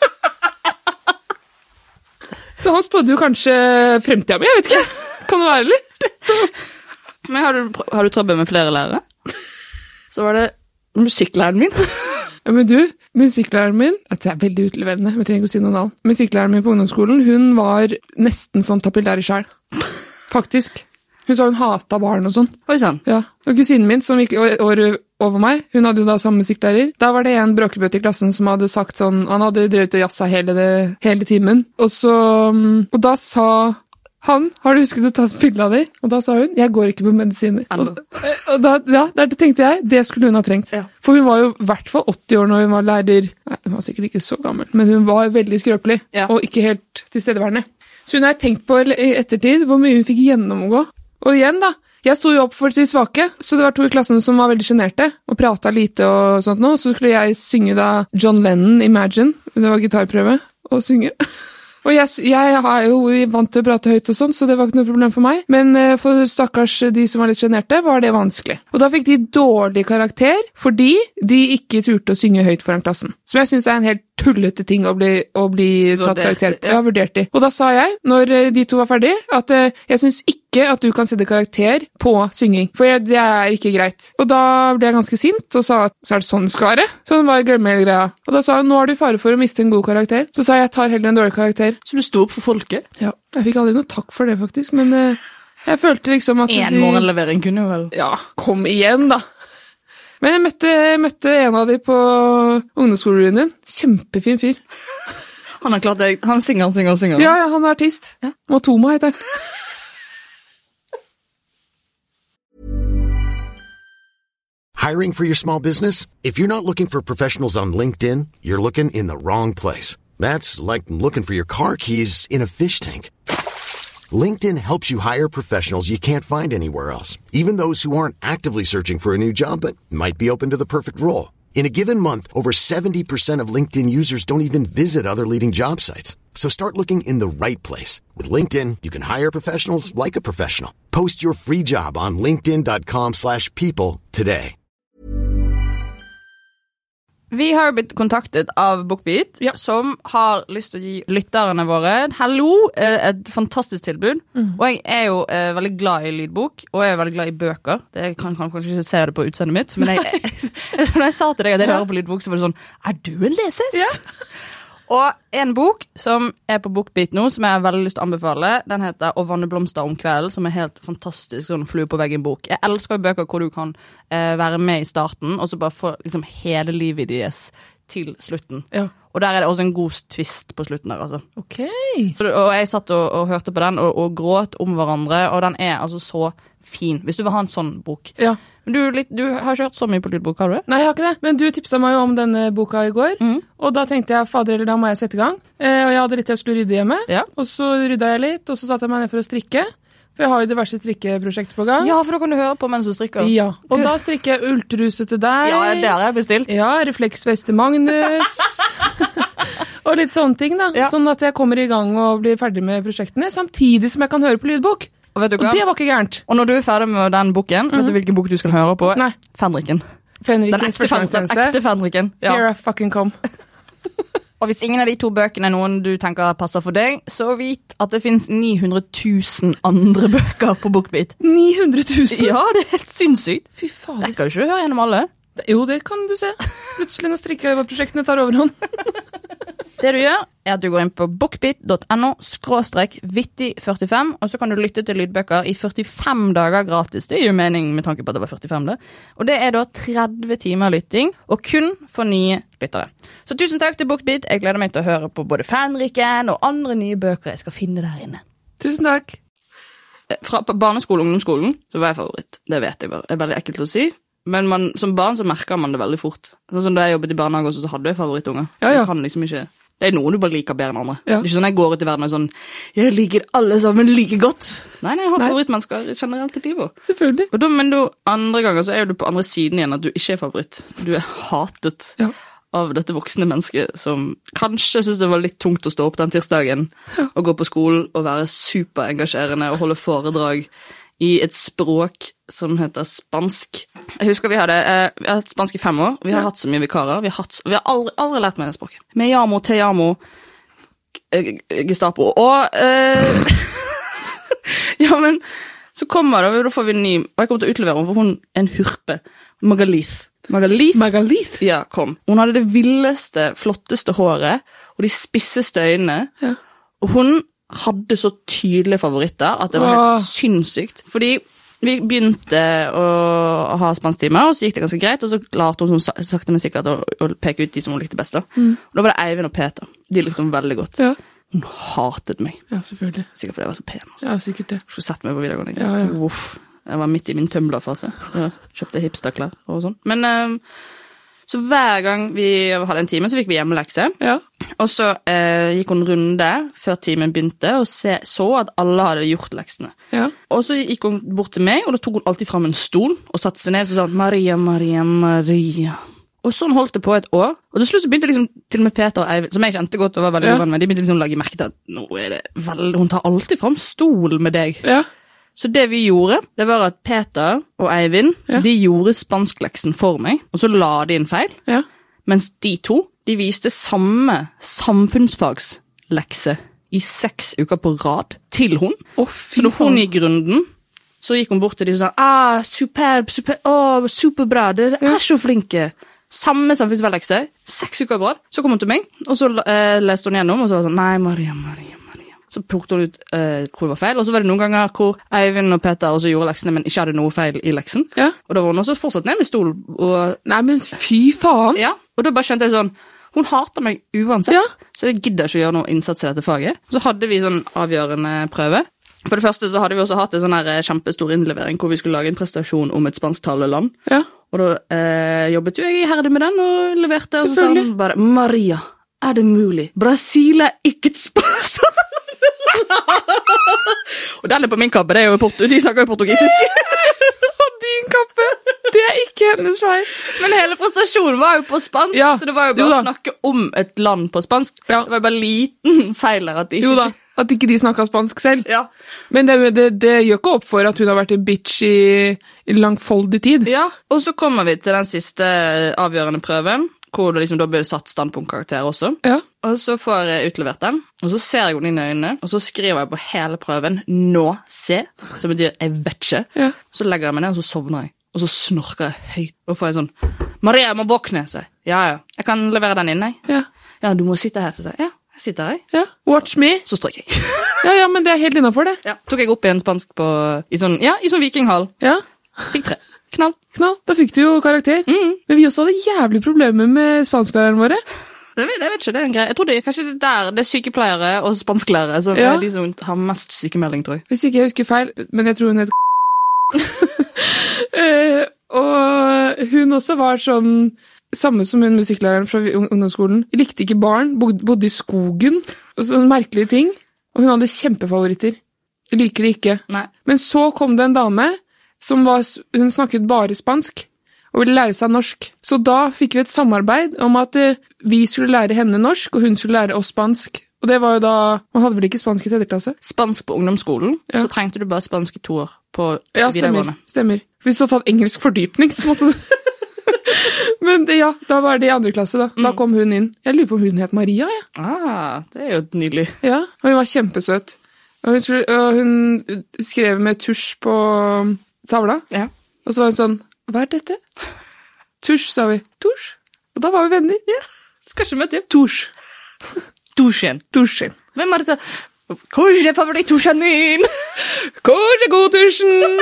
Så han spådde jo kanskje fremtiden, men jeg vet ikke. Kan det være, eller? Men har du, har du trøbbel med flere lærere? Så var det musikklæreren min. Ja, men du, musikklæreren min, det er veldig utleverende, vi trenger ikke å si noe navn. Musikklæreren min på ungdomsskolen, hun var nesten sånn tapillær i sjæl. Faktisk. Hun sa hun hatet barn og sånn. Oi, sann. Ja, og kusinen min, som gikk året over meg, hun hadde jo da samme musikklærer. Da var det en bråkebøtte i klassen som hadde sagt sånn, han hadde drevet og jassa hele, det, hele timen. Og så, og da sa han, har du husket å ta et bilde av deg? Og da sa hun, jeg går ikke på medisiner. Og, og da, ja, der tenkte jeg, det skulle hun ha trengt. Ja. For hun var jo i hvert fall åtti år når hun var lærer. Nei, hun var sikkert ikke så gammel, men hun var veldig skrøpelig, ja. Og ikke helt tilstedeværende. Så hun har jeg tenkt på i ettertid, hvor mye hun fikk gjennomgå. Og igjen da, jeg sto jo opp for de svake, så det var to i klassen som var veldig generte, og pratet lite og sånt nå, så skulle jeg synge da John Lennon, Imagine, det var gitarprøve, og synge. Og jeg, jeg er jo vant til å prate høyt og sånn, så det var ikke noe problem for meg, men for stakkars de som var litt generte, var det vanskelig. Og da fikk de dårlig karakter, fordi de ikke turte å synge høyt foran klassen, som jeg synes er en helt tullete ting å bli, å bli satt karakter på. Ja, vurdert de. Og da sa jeg, når de to var ferdige, at jeg synes ikke at du kan sette karakter på synging, for det er ikke greit. Og da ble jeg ganske sint, og sa at så er det sånn det skal være. Så hun bare glemmer hele greia. Og da sa hun, nå har du fare for å miste en god karakter. Så sa jeg, jeg tar heller en dårlig karakter. Så du sto opp for folket? Ja, jeg fikk aldri noe takk for det faktisk, men uh, jeg følte liksom at en de... morgenlevering kunne vel? Ja, kom igjen da. Men jeg møtte, møtte en av de på ungdomsskolereunion. Kjempefin fyr. Han har klart det. Han synger, han synger, han synger. Ja, ja, han er artist. Ja. Matoma heter han. Hiring for your small business? If you're not looking for professionals on LinkedIn, you're looking in the wrong place. That's like looking for your car keys in a fish tank. LinkedIn helps you hire professionals you can't find anywhere else, even those who aren't actively searching for a new job but might be open to the perfect role. In a given month, over seventy percent of LinkedIn users don't even visit other leading job sites. So start looking in the right place. With LinkedIn, you can hire professionals like a professional. Post your free job on linkedin.com slash people today. Vi har blitt kontaktet av BookBeat, ja. Som har lyst til å gi lytterne våre hallo, et fantastisk tilbud. Mm. Og jeg er jo eh, veldig glad i lydbok, og jeg er veldig glad i bøker. Det kan, kan kanskje ikke se det på utseendet mitt, men jeg, når jeg sa til deg at jeg hører på lydbok, så var det sånn, er du en lesest? Ja. Og en bok som er på BookBeat nå, som jeg har veldig lyst til å anbefale, den heter Å vanne blomster om kvelden, som er helt fantastisk, sånn flue på veggen bok. Jeg elsker jo bøker hvor du kan eh, være med i starten, og så bare få liksom, hele livet deres til slutten. Ja. Og der er det også en god twist på slutten der, altså. Ok. Så, og jeg satt og, og hørte på den, og, og gråt om hverandre, og den er altså så fin, hvis du vil ha en sånn bok. Ja. Men du, litt, du har ikke hørt så mye på lydbok, har du det? Nei, jeg har ikke det. Men du tipset meg jo om denne boka i går, mm. og da tenkte jeg, fader eller da må jeg sette i gang. Eh, og jeg hadde litt jeg skulle rydde hjemme, ja. Og så ryddet jeg litt, og så satte jeg meg ned for å strikke. For jeg har jo diverse strikkeprosjekter på gang. Ja, for da kan du høre på mens du strikker. Ja, og da strikker jeg ultruse til deg. Ja, det har jeg bestilt. Ja, refleksvest til Magnus. Og litt sånne ting da. Ja. Sånn at jeg kommer i gang og blir ferdig med prosjektene, samtidig som jeg kan høre på lydbok. Og, vet du hva? Og det var ikke gærent. Og når du er ferdig med den boken, mm. vet du hvilken bok du skal høre på? Nei. Fenriken. Fenrikens Den ekte Fenriken. Ja. Here I fucking come. Og hvis ingen av de to bøkene er noen du tenker passer for deg, så vit at det finnes ni hundre tusen andre bøker på BookBeat. ni hundre tusen? Ja, det er helt sinnssykt. Fy faen. Det kan jo ikke høre gjennom alle. Jo, det kan du se. Plutselig når strikkeprosjektene tar overhånd. Det du gjør, er at du går inn på bookbit.no skråstrek vittig førtifem, og så kan du lytte til lydbøker i førtifem dager gratis. Det gir jo mening med tanke på at det var førtifem det. Og det er da tretti timer lytting, og kun for nye lyttere. Så tusen takk til Bookbit. Jeg gleder meg til å høre på både fanriken og andre nye bøker jeg skal finne der inne. Tusen takk. Fra barneskolen og ungdomsskolen så var jeg favoritt. Det vet jeg bare. Det er veldig ekkelt å si. Men man, som barn så merker man det veldig fort. Sånn som da jeg jobbet i barnehage også, så hadde jeg favorittunger. Ja, ja. Jeg kan liksom ikke... Det er noe du bare liker bedre enn andre. Ja. Det er ikke sånn jeg går ut i verden og er sånn, jeg liker alle sammen like godt. Nei, nei, jeg har Nei. favorittmennesker generelt i livet. Selvfølgelig. Og da, men da, andre ganger så er du på andre siden igjen at du ikke er favoritt. Du er hatet Ja. av dette voksne mennesket som kanskje synes det var litt tungt å stå opp den tirsdagen og gå på skolen og være superengasjerende og holde foredrag i et språk som heter spansk. Jeg husker vi hadde, eh, vi har hatt spansk i fem år. Vi har Ja. hatt så mye vikarer. Vi har, hatt, vi har aldri, aldri lært meg det språket. Me llamo, te llamo, eh, Gestapo. Og eh, ja, men så kommer det, da får vi en ny, og jeg kommer til å utlevere henne, for hun er en hurpe. Magalith. Magalith. Magalith. Ja, kom. Hun hadde det villeste, flotteste håret, og de spisseste øynene. Ja. Og hun hadde så tydelige favoritter at det var helt Åh. sinnssykt. Fordi vi begynte å ha spansktimer, og så gikk det ganske greit, og så klarte hun sånn sakte men sikkert å, å peke ut de som hun likte best. Da. Mm. Og da var det Eivind og Peter. De likte hun veldig godt. Ja. Hun hatet meg. Ja, selvfølgelig. Sikkert fordi jeg var så pen. Altså. Ja, sikkert det. Så sett meg på videregående. Ja, ja. Uff. Jeg var midt i min Tumblr-fase. Jeg kjøpte hipsterklær og sånn. Men eh, så hver gang vi hadde en time, så fikk vi hjemmelekse. Ja. Og så eh, gikk hun runde før timen begynte, og se, så at alle hadde gjort leksene. Ja. Og så gikk hun bort til meg, og da tok hun alltid frem en stol, og satte seg ned, og så sa hun, Maria, Maria, Maria. Og sånn holdt det på et år. Og til slutt så begynte liksom, til og med Peter og Eivind, som jeg kjente godt og var veldig Ja. uvenn med, de begynte liksom å lage merke til at nå er det veldig, hun tar alltid frem stolen med deg. Ja. Så det vi gjorde, det var at Peter og Eivind, Ja. de gjorde spanskleksen for meg, og så la de inn feil. Ja. Mens de to, de viste samme samfunnsfagslekse i seks uker på rad til hun. Å, Så da hun gikk runden, så gikk hun bort til de og sa, ah, superb, super, oh, superbra, dere er så flinke. Samme samfunnsfagslekse, seks uker på rad. Så kom hun til meg, og så eh, leste hun gjennom, og så var det sånn, nei, Maria, Maria. Så plukket hun ut eh, hvor det var feil, og så var det noen ganger hvor Eivind og Peter også gjorde leksene, men ikke hadde noe feil i leksen. Ja. Og da var hun også fortsatt ned med stol. Og, Nei, men fy faen. ja, og da bare skjønte jeg sånn, hun hater meg uansett, Ja. så jeg gidder ikke å gjøre noe innsats i dette faget. Og så hadde vi sånn avgjørende prøve. For det første så hadde vi også hatt en sånn her kjempestor innlevering, hvor vi skulle lage en prestasjon om et spansktalende land. Ja. Og da eh, jobbet jo jeg iherdig med den, og leverte, og så sa Selvfølgelig. hun bare, Maria, er det mulig? Brasil er ikke et spansk. Og den er på min kappe, det er jo portu, de snakker jo portugisisk. Og din kappe. Det er ikke hennes feil. Men hele prestasjonen var jo på spansk, Ja, så det var jo jo bare da. å snakke om et land på spansk. Ja. Det var bare liten feil der at de ikke... Jo da, at ikke de snakket spansk selv. Ja. Men det, det, det gjør ikke opp for at hun har vært en bitch i, i langfoldig tid. Ja, og så kommer vi til den siste avgjørende prøven, hvor det liksom da ble satt standpunktkarakter også. Ja. Og så får jeg utlevert den, og så ser jeg henne inn i øynene, og så skriver jeg på hele prøven, nå se, som betyr jeg vet ikke. Ja. Så legger jeg meg ned, og så sovner jeg. Og så snorker jeg høyt, og får jeg sånn, Maria, jeg må våkne, sier jeg. Ja, ja, jeg kan levere den inn, jeg. Ja. Ja, du må sitte her, så sier jeg. Ja, jeg sitter her, jeg. Ja. Watch me. Så stryker jeg. Ja, ja, men det er helt innenfor det. Ja, tok jeg opp igjen spansk på, i sånn, ja, i sånn vikinghall. Ja. Fikk tre. Knall. Knall. Da fikk du jo karakter. Mm. Men vi også hadde jævlig problemer med spansklæreren våre. Det vet, jeg vet ikke, det er en greie. Jeg tror det er kanskje det der, det er sykepleiere og spansklærere som Ja. er de som har mest sykemelding, tror jeg. Hvis ikke jeg husker feil, men jeg tror hun het uh, Og hun også var sånn samme som hun musikklæreren fra ung- ungdomsskolen. Likte ikke barn, bod- bodde i skogen, og sånne merkelige ting. Og hun hadde kjempefavoritter. Jeg liker det ikke. Nei. Men så kom det en dame som var, hun snakket bare spansk, og ville lære seg norsk. Så da fikk vi et samarbeid om at eh, vi skulle lære henne norsk, og hun skulle lære oss spansk. Og det var jo da, man hadde vel ikke spansk i tredje klasse? Spansk på ungdomsskolen, Ja. så trengte du bare spansk i to år på Ja, stemmer. videregående. stemmer. Hvis du hadde tatt engelsk fordypning, så måtte du... Men det, ja, da var det i andre klasse da. Da kom hun inn. Jeg lurer på om hun het Maria, ja. Ah, det er jo nydelig. Ja, og hun var kjempesøt. Og hun, skulle, og hun skrev med tusj på tavla. Ja. Og så var hun sånn, hva er dette? Tusj, sa vi. Tusj. Og da var vi venner. Ja, skal ikke møte hjem. Tusj. Tusjen. Tusjen. Hvem er dette? Hvor er favoritt-tusjen min? Hvor er god tusjen?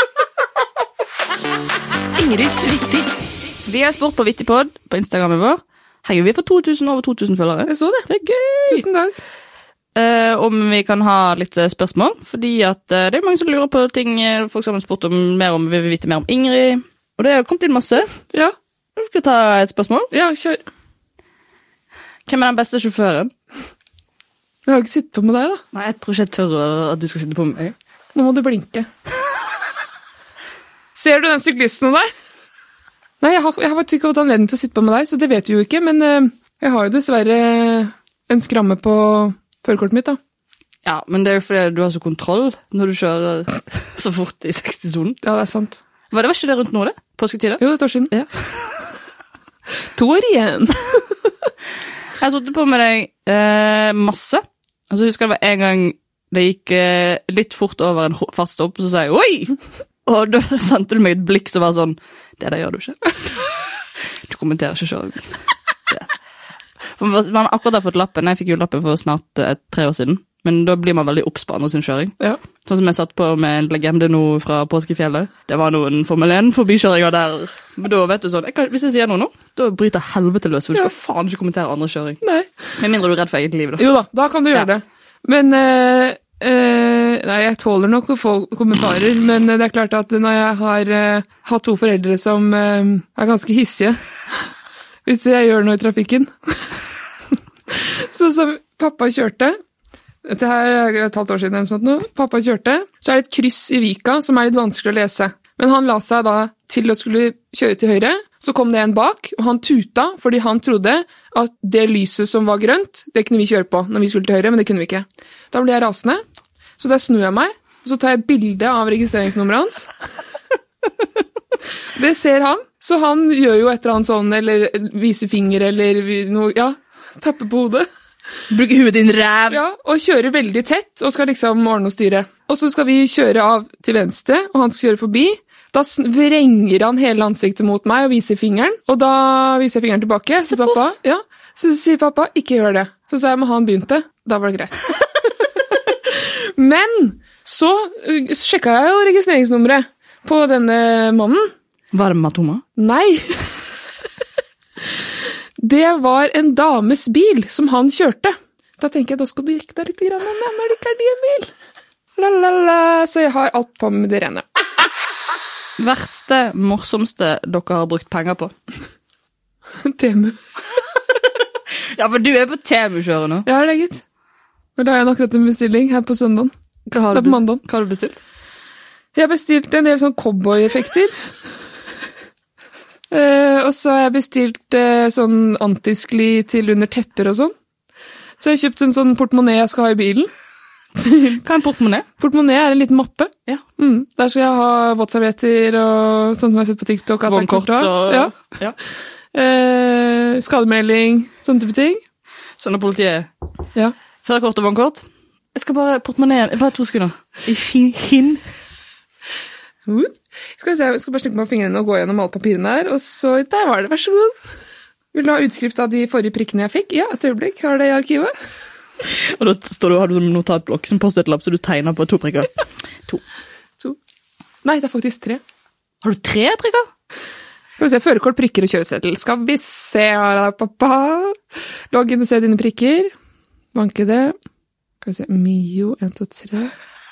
Ingrids Vittig. Vi har spurt på Vittipod på Instagrammen vår. Hei, vi har fått to tusen over to tusen følgere. Jeg så det. Det er gøy. Tusen takk. Uh, om vi kan ha litt spørsmål, fordi at uh, det er mange som lurer på ting. Folk som har spurt om mer om, vi vil vite mer om Ingrid. Og det har kommet inn masse. Ja. Vi skal ta et spørsmål. Ja, kjør. Hvem er den beste sjåføren? Jeg har ikke sittet på med deg, da. Nei, jeg tror ikke jeg tør at du skal sitte på med meg. Nå må du blinke. Ser du den syklisten der? Nei, jeg har, jeg har faktisk ikke hatt anledning til å sitte på med deg, så det vet vi jo ikke, men uh, jeg har jo dessverre en skramme på førerkortet mitt, da. Ja, men det er jo fordi du har så kontroll når du kjører så fort i seksti-sonen. Ja, det er sant. Var det var ikke det rundt nå, det? Påsketider? Jo, et år siden. Ja. To år igjen. Jeg har sittet på med deg eh, masse. Altså, husker det var en gang det gikk eh, litt fort over en fartstopp, og så sa jeg, oi! Og da sendte du meg et blikk som var sånn, det der gjør du ikke. Du kommenterer ikke selv. Ja. For man har akkurat fått lappen, jeg fikk jo lappen for snart eh, tre år siden, men da blir man veldig oppspannet sin kjøring. Ja. Sånn som jeg satt på med en legende nå fra Påskefjellet. Det var noen Formel en forbikjøringer der. Men da vet du sånn, jeg kan, hvis jeg sier noe nå, da bryter helvete løs, for du skal ja. faen ikke kommentere andre kjøring. Nei. Med mindre du er redd for eget liv, da. Jo da, da kan du gjøre ja. det. Men, øh, øh, nei, jeg tåler nok å få kommentarer, men det er klart at når jeg har øh, hatt to foreldre som øh, er ganske hissige, hvis jeg gjør noe i trafikken, så som pappa kjørte, dette her er et halvt år siden eller sånt nå, pappa kjørte, så er det et kryss i Vika som er litt vanskelig å lese. Men han la seg da til å skulle kjøre til høyre, så kom det en bak, og han tuta, fordi han trodde at det lyset som var grønt, det kunne vi kjøre på når vi skulle til høyre, men det kunne vi ikke. Da ble jeg rasende, så da snur jeg meg, og så tar jeg bilde av registreringsnummeret hans. Det ser han, så han gjør jo et eller annet sånn, eller viser finger, eller noe, ja, tapper på hodet. Bruker huet din ræv. Ja, og kjører veldig tett, og skal liksom ordne og styre. Og så skal vi kjøre av til venstre, og han skal kjøre forbi. Da vrenger han hele ansiktet mot meg og viser fingeren, og da viser jeg fingeren tilbake. Så, pappa, ja, så sier pappa, ikke gjør det. Så sa jeg, men han begynte. Da var det greit. Men så sjekket jeg jo registreringsnummeret på denne mannen. Var det Matoma? Nei. Det var en dames bil som han kjørte. Da tenker jeg, da skal du jekke deg litt grann med når det ikke er din bil. Lalala, så jeg har alt på med det rene. Verste, morsomste dere har brukt penger på? Temu. Ja, for du er på Temu-kjøret nå. Ja, det er gitt. Men da har jeg akkurat en bestilling her på søndagen. Hva har du, bestilt? Hva har du bestilt? Jeg har bestilt en del sånn cowboy-effekter. Uh, og så har jeg bestilt uh, sånn antiskli til under tepper og sånn. Så jeg har kjøpt en sånn portemonnaie jeg skal ha i bilen. Hva er en portemonnaie? Portemonnaie er en liten mappe. Ja. Mm, der skal jeg ha våtservietter og sånn som jeg har sett på TikTok. Vognkort og... Ja. ja. Uh, skademelding, sånne type ting. Sånn er politiet. Ja. Førerkort og vognkort. Jeg skal bare portemonnaie, bare to sekunder. I hin. Uh. Skal vi se, jeg skal bare slippe meg fingrene og gå gjennom alle papirene her, og så, der var det, vær så god. Vil du ha utskrift av de forrige prikkene jeg fikk? Ja, et øyeblikk, har det i arkivet. Og da står du, har du en notatblokk som post-it-lapp, så du tegner på to prikker. To. To. Nei, det er faktisk tre. Har du tre prikker? Skal vi se, førerkort, prikker og kjøreseddel. Skal vi se, pappa. Logg inn og se dine prikker. Banke det. Skal vi se, Mio, en, to, tre.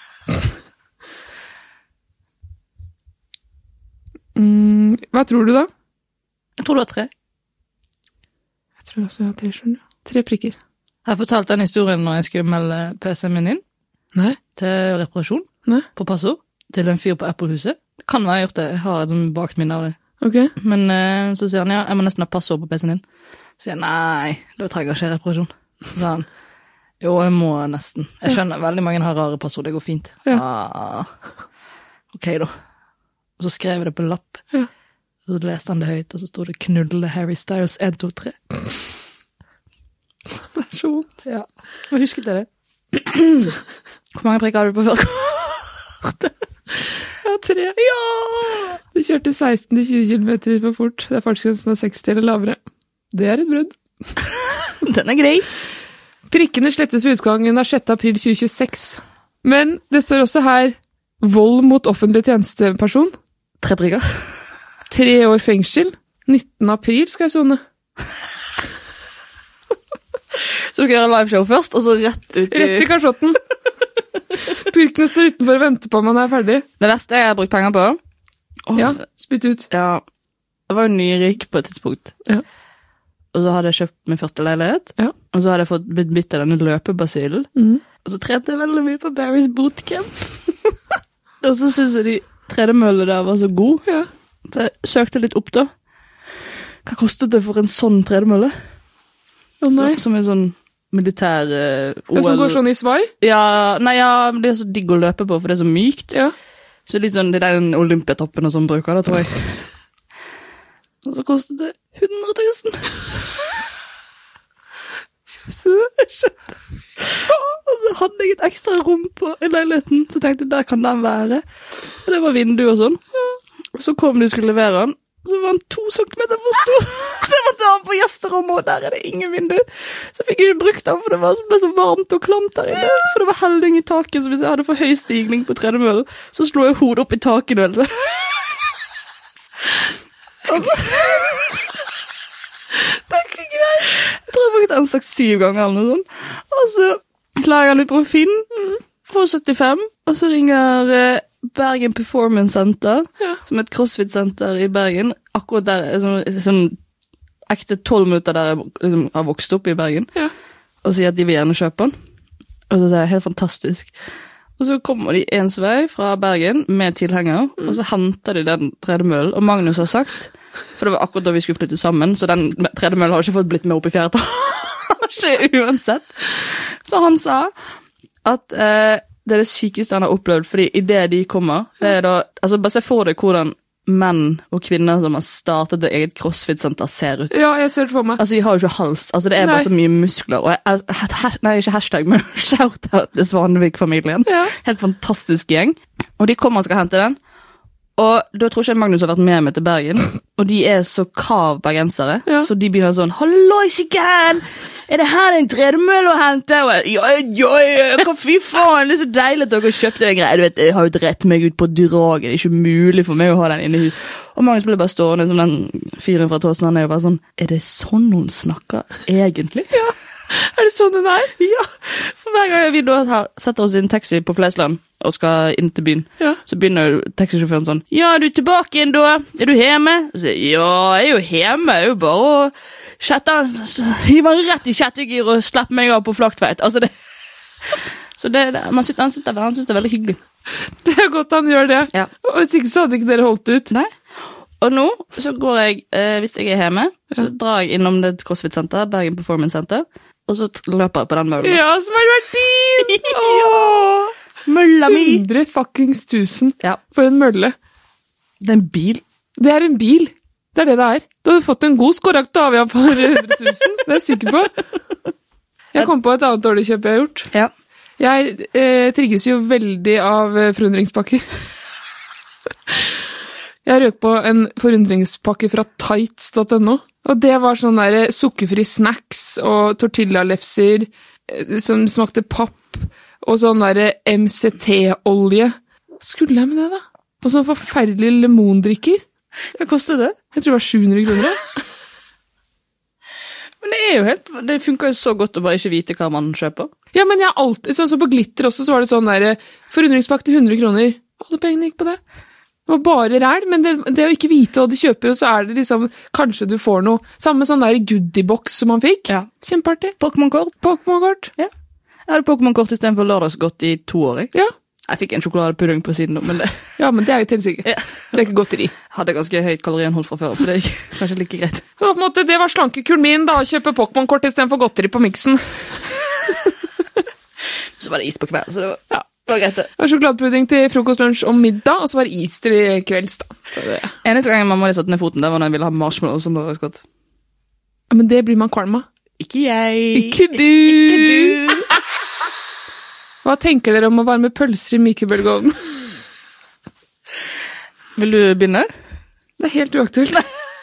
Mm, hva tror du da? Jeg tror du har tre. Jeg tror også jeg har tre, skjønner du. Tre prikker. Jeg har fortalt den historien når jeg skulle melde P C-en min inn. Nei. Til reparasjon. Nei. På passord. Til en fyr på Apple-huset. Det kan være jeg har gjort det. Jeg har et sånn vagt minne av det. Ok. Men uh, så sier han, ja, jeg må nesten ha passord på P C-en din. Så sier han, nei, da trenger jeg ikke reparasjon. Så sier han, jo, jeg må nesten. Jeg skjønner, ja. Veldig mange har rare passord, det går fint. Ja. Ah, ok da. Og så skrev jeg det på lapp. Ja. Og så leste han det høyt, og så stod det knulle Harry Styles en, to, tre. Det er så vondt. Ja. Hva husket jeg det? Hvor mange prikker har du på førerkortet? Ja, tre. Ja! Du kjørte seksten til tjue kilometer på fort. Det er fartsgrensen av seksti eller lavere. Det er et brudd. Den er grei. Prikkene slettes ved utgangen av sjette april tjue tjueseks. Men det står også her vold mot offentlig tjenesteperson. Tre prikker. Tre år fengsel. nittende april skal jeg sone. Så du skal gjøre liveshow først, og så rett ut i... Rett i kasjotten. Purkene står utenfor og venter på om man er ferdig. Det verste jeg har brukt penger på... Oh, ja, spytt ut. Ja, jeg var jo nyrik på et tidspunkt. Ja. Og så hadde jeg kjøpt min første leilighet. Ja. Og så hadde jeg fått blitt bitt av denne løpebasillen. Mm. Og så trente jeg veldig mye på Barry's Bootcamp. Og så synes jeg de tredemøllene der var så god. Ja. Så jeg søkte litt opp da. Hva kostet det for en sånn tredemølle? Å oh, nei. Så, som en sånn militær uh, O L. Ja, som går sånn i svai? Ja, nei, ja, det er så digg å løpe på, for det er så mykt. Ja. Så litt sånn, det er den Olympiatoppen og sånn bruker det, tror jeg. Og så kostet det hundre tusen. Kjøpte du det? Kjøpte. Og så hadde jeg et ekstra rom på i leiligheten, så tenkte jeg, der kan den være. Og det var vindu og sånn. Og så kom de og skulle levere den, så var den to centimeter for stor. Så jeg måtte ha den på gjesterommet, og der er det ingen vindu. Så jeg fikk ikke brukt den, for det var så, ble så varmt og klamt der inne. For det var helding i taket, så hvis jeg hadde for høy stigning på tredemøllen, så slo jeg hodet opp i taket. Altså. Det er ikke greit. Jeg tror jeg brukte den slags syv ganger eller noe sånt. Og så lager jeg litt på Finn, for syttifem, og så ringer... Eh, Bergen Performance Center, ja. Som er et CrossFit-senter i Bergen. Akkurat der, sånn, sånn ekte tolv minutter der jeg liksom, har vokst opp i Bergen. Ja. Og sier at de vil gjerne kjøpe den. Og så sier jeg, helt fantastisk. Og så kommer de ens vei fra Bergen med tilhenger, mm. og så henter de den tredemøllen. Og Magnus har sagt, for det var akkurat da vi skulle flytte sammen, så den tredemøllen har ikke fått blitt med opp i fjerde etasje uansett. Så han sa at... Eh, det er det sykeste han har opplevd, fordi i det de kommer, det er da, altså bare se for deg hvordan menn og kvinner som har startet det eget CrossFit-senter ser ut. Ja, jeg ser det for meg. Altså, de har jo ikke hals, altså det er nei. Bare så mye muskler, og jeg, jeg, nei, ikke hashtag, men shout-out til Svanevik-familien. Ja. Helt fantastisk gjeng. Og de kommer og skal hente den, og da tror ikke Magnus har vært med meg til Bergen, og de er så kav bergensere, ja. Så de begynner sånn, halloisiken! Er det her en tredemølle å hente? Og jeg, ja, ja, ja, fy faen, det er så deilig at dere kjøpte den greia. Du vet, jeg har jo drept meg ut på draget, det er ikke mulig for meg å ha den inne i hus. Og Magnus ble bare stående som den fyren fra Tåsen, han er jo bare sånn, er det sånn hun snakker egentlig? Ja, er det sånn hun er? Ja, for hver gang vi da har, setter oss i en taxi på Flesland og skal inn til byen, ja. Så begynner jo taxisjåføren sånn, ja, er du tilbake igjen da? Er du hjemme? Så sier jeg, ja, jeg er jo hjemme, det er jo bare å sjette han, hiver han rett i sjettegir og slipper meg av på Flaktveit. Altså det, så det, det man synes, han, synes det, han synes det er veldig hyggelig. Det er godt han gjør det. Ja. Og hvis ikke så hadde ikke dere holdt ut. Nei. Og nå så går jeg, eh, hvis jeg er hjemme, ja. Så drar jeg innom det CrossFit-senter, Bergen Performance Center, og så løper jeg på den møllen. Ja, som har vært din! Ja! Mølla mi! hundre fuckings tusen ja. For en mølle. Det er en bil. Det er en bil. Det er det det er. Du hadde fått en god skorrakt av ja, for hundre tusen. Det er jeg sikker på. Jeg kom på et annet dårlig kjøp jeg har gjort. Ja. Jeg eh, trigges jo veldig av eh, forundringspakker. Jeg røk på en forundringspakke fra tights punktum no. Og det var sånn der sukkerfri snacks og tortillalefser eh, som smakte papp. Og sånn der M C T-olje. Hva skulle jeg med det da? Og sånn forferdelige lemondrikker. Hva koster det? Jeg tror det var sju hundre kroner. Men det er jo helt, det funker jo så godt å bare ikke vite hva man kjøper. Ja, men jeg har alltid, sånn som på Glitter også, så var det sånn der, forundringspakk til hundre kroner. Alle pengene gikk på det. Det var bare ræl, men det, det å ikke vite hva du kjøper, og så er det liksom, kanskje du får noe. Samme sånn der goodiebox som man fikk. Ja. Kjempeartig. Pokémon-kort. Pokémon-kort. Ja. Jeg hadde Pokémon-kort i stedet for lørdagsgodt i to år, jeg. Ja. Jeg fikk en sjokoladepudding på siden nå, men det... Ja, men det er jo til sikkert. Ja. Det er ikke godteri. Jeg hadde ganske høyt kaloriinnhold fra før, så det er kanskje like greit. Så på en måte, det var slankekuren min da, å kjøpe Pokémon-kort i stedet for godteri på miksen. Så var det is på kveld, så det var, ja, det var greit det. Det var sjokoladepudding til frokost, lunsj og middag, og så var det is til kvelds da. Så det... Eneste gangen mamma hadde satt ned foten, det var når jeg ville ha marshmallow som lørdagsgodt. Ja, men det blir man kvalm av. Ikke jeg. Ikke du. Ikke du. Hva tenker dere om å varme pølser i mikrobølgeovnen? Vil du begynne? Det er helt uaktuelt.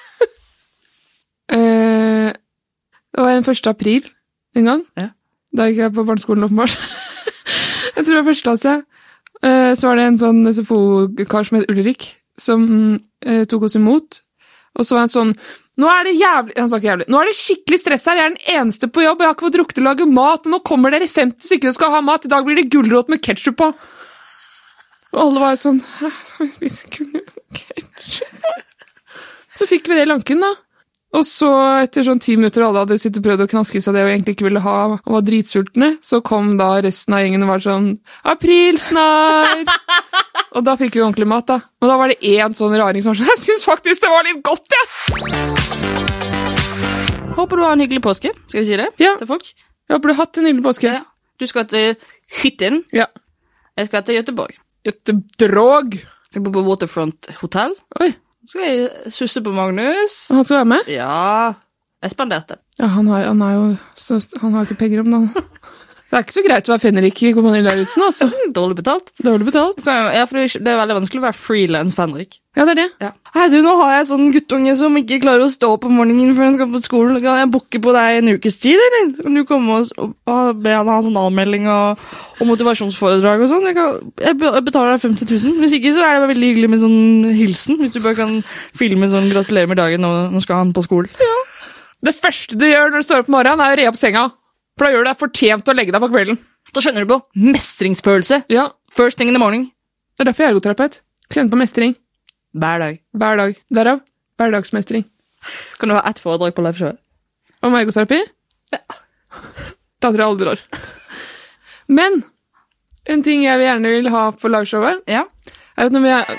uh, det var den første april en gang. Ja. Da gikk jeg på barneskolen åpenbart. Jeg tror det var første klasse. Uh, så var det en sånn S F O-kar som het Ulrik, som uh, tok oss imot. Og så var han sånn, nå er det jævlig, han sa ikke jævlig, nå er det skikkelig stress her, jeg er den eneste på jobb, jeg har ikke fått rukket å lage mat, og nå kommer dere femti stykker og skal ha mat, i dag blir det gulrot med ketchup på. Og alle var sånn, skal vi spise gulrot med ketchup? Så fikk vi det i lanken da. Og så etter sånn ti minutter alle hadde sittet og prøvd å knaske seg det og egentlig ikke ville ha, og var dritsultne, så kom da resten av gjengen og var sånn, aprilsnarr! Og da fikk vi ordentlig mat da. Og da var det en sånn raring som var sånn, jeg synes faktisk det var litt godt, ja! Håper du har en hyggelig påske, skal vi si det ja. Til folk? Jeg håper du har hatt en hyggelig påske. Ja. Du skal til Hytten. Ja. Jeg skal til Göteborg. Göteborg. Jeg skal bo på Waterfront Hotel. Oi. Så skal jeg susse på Magnus. Han skal være med? Ja, jeg spanderte. Ja, han har, han er jo, så, han har ikke penger om dagen. Det er ikke så greit å være Fenrik i Kompani Lauritzen, altså. Dårlig betalt. Dårlig betalt. Ja, for det er veldig vanskelig å være freelance Fenrik. Ja, det er det. Ja. Hei, du, nå har jeg sånn guttunge som ikke klarer å stå på morgenen før han skal på skolen. Kan jeg bukke på deg en ukes tid, eller? Kan du komme og, og, og be han ha sånn anmelding og, og motivasjonsforedrag og sånn? Jeg, kan, jeg, jeg betaler deg femti tusen. Hvis ikke så er det veldig hyggelig med sånn hilsen, hvis du bare kan filme sånn gratulerer med dagen, og nå skal han på skolen. Ja. Det første du gjør når du står opp om morgenen, er å re opp senga. For da gjør du deg fortjent å legge deg på kvelden. Da skjønner du på mestringsfølelse. Ja. First thing in the morning. Det er derfor jeg er ergoterapeut. Kjenner på mestring. Hver dag. Hver dag. Derav. Hverdagsmestring. Kan du ha ett foredrag på liveshowet? Om ergoterapi? Ja. Da tror jeg aldri drar. Men en ting jeg gjerne vil ha på liveshowet, ja. Er at når vi er...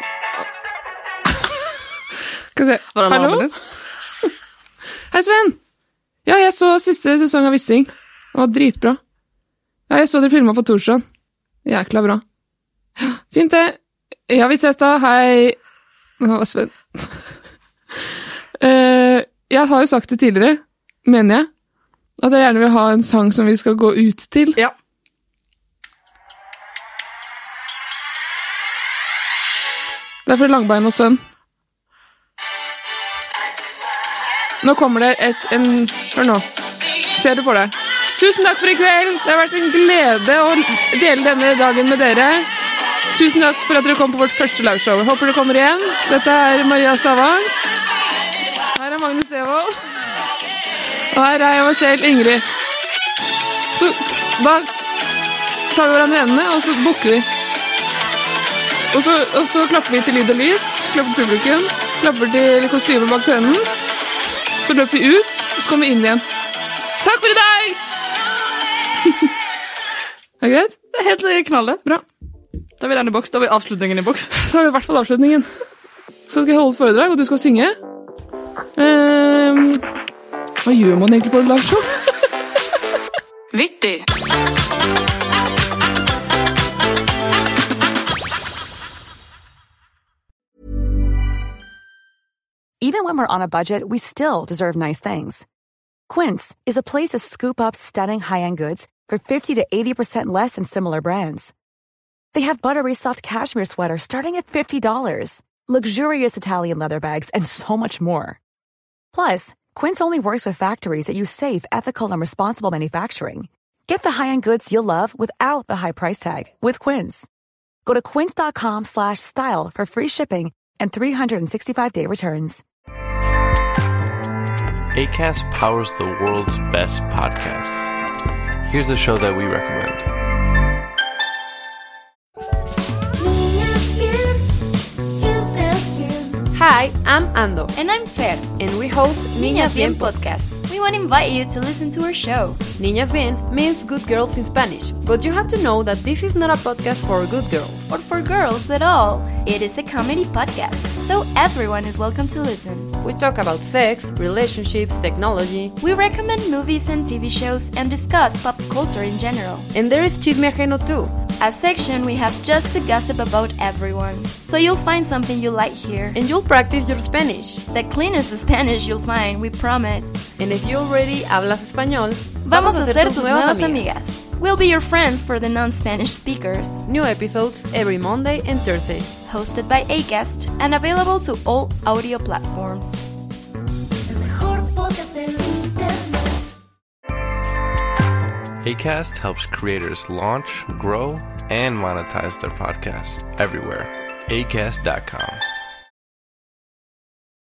Skal vi se. Var det hallo? Hei, Sven! Ja, jeg så siste sesong av Wisting. Det var dritbra. Ja, jeg så dere filmet på torsdag. Jækla bra. Fint det. Ja, vi ses da. Hei. Nå var Sven. uh, jeg har jo sagt det tidligere, mener jeg, at jeg gjerne vil ha en sang som vi skal gå ut til. Ja. Det er for Langbein og Sønn. Nå kommer det et, en, hør nå, ser du på deg. Tusen takk for i kveld, det har vært en glede å dele denne dagen med dere. Tusen takk for at dere kom på vårt første liveshow. Håper dere kommer igjen. Dette er Maria Stavang. Her er Magnus Devold. Og her er jeg meg selv, Ingrid. Så da tar vi hverandre hendene, og så bukker vi. Og så, og så klapper vi til lyd og lys, klapper publikum, klapper til kostymer bak scenen. Så løper vi ut, og så kommer vi inn igjen. Takk for i dag! Er det greit? Det er helt knallet. Bra. Da har vi den i boks, da har vi avslutningen i boks. Så har vi i hvert fall avslutningen. Så skal jeg holde et foredrag, og du skal synge. Um, hva gjør man egentlig på et liveshow? Vittig. Even when we're on a budget, we still deserve nice things. Quince is a place to scoop up stunning high-end goods for fifty to eighty percent less than similar brands. They have buttery soft cashmere sweaters starting at fifty dollars, luxurious Italian leather bags, and so much more. Plus, Quince only works with factories that use safe, ethical, and responsible manufacturing. Get the high-end goods you'll love without the high price tag with Quince. Go to quince.com slash style for free shipping and three sixty-five day returns. Acast powers the world's best podcasts. Here's a show that we recommend. Hi, I'm Ando. And I'm Fer. And we host Niñas Bien podcast. We want to invite you to listen to our show. Niñas Bien means good girls in Spanish, but you have to know that this is not a podcast for good girls. Or for girls at all. It is a comedy podcast, so everyone is welcome to listen. We talk about sex, relationships, technology. We recommend movies and T V shows and discuss pop culture in general. And there is Chisme Ajeno too. A section we have just to gossip about everyone. So you'll find something you like here. And you'll practice your Spanish. The cleanest Spanish you'll find, we promise. And if you already hablas español, vamos, vamos a ser tus nuevas amigas. amigas. We'll be your friends for the non-Spanish speakers. New episodes every Monday and Thursday. Hosted by Acast and available to all audio platforms. Acast helps creators launch, grow, and monetize their podcasts everywhere. acast dot com.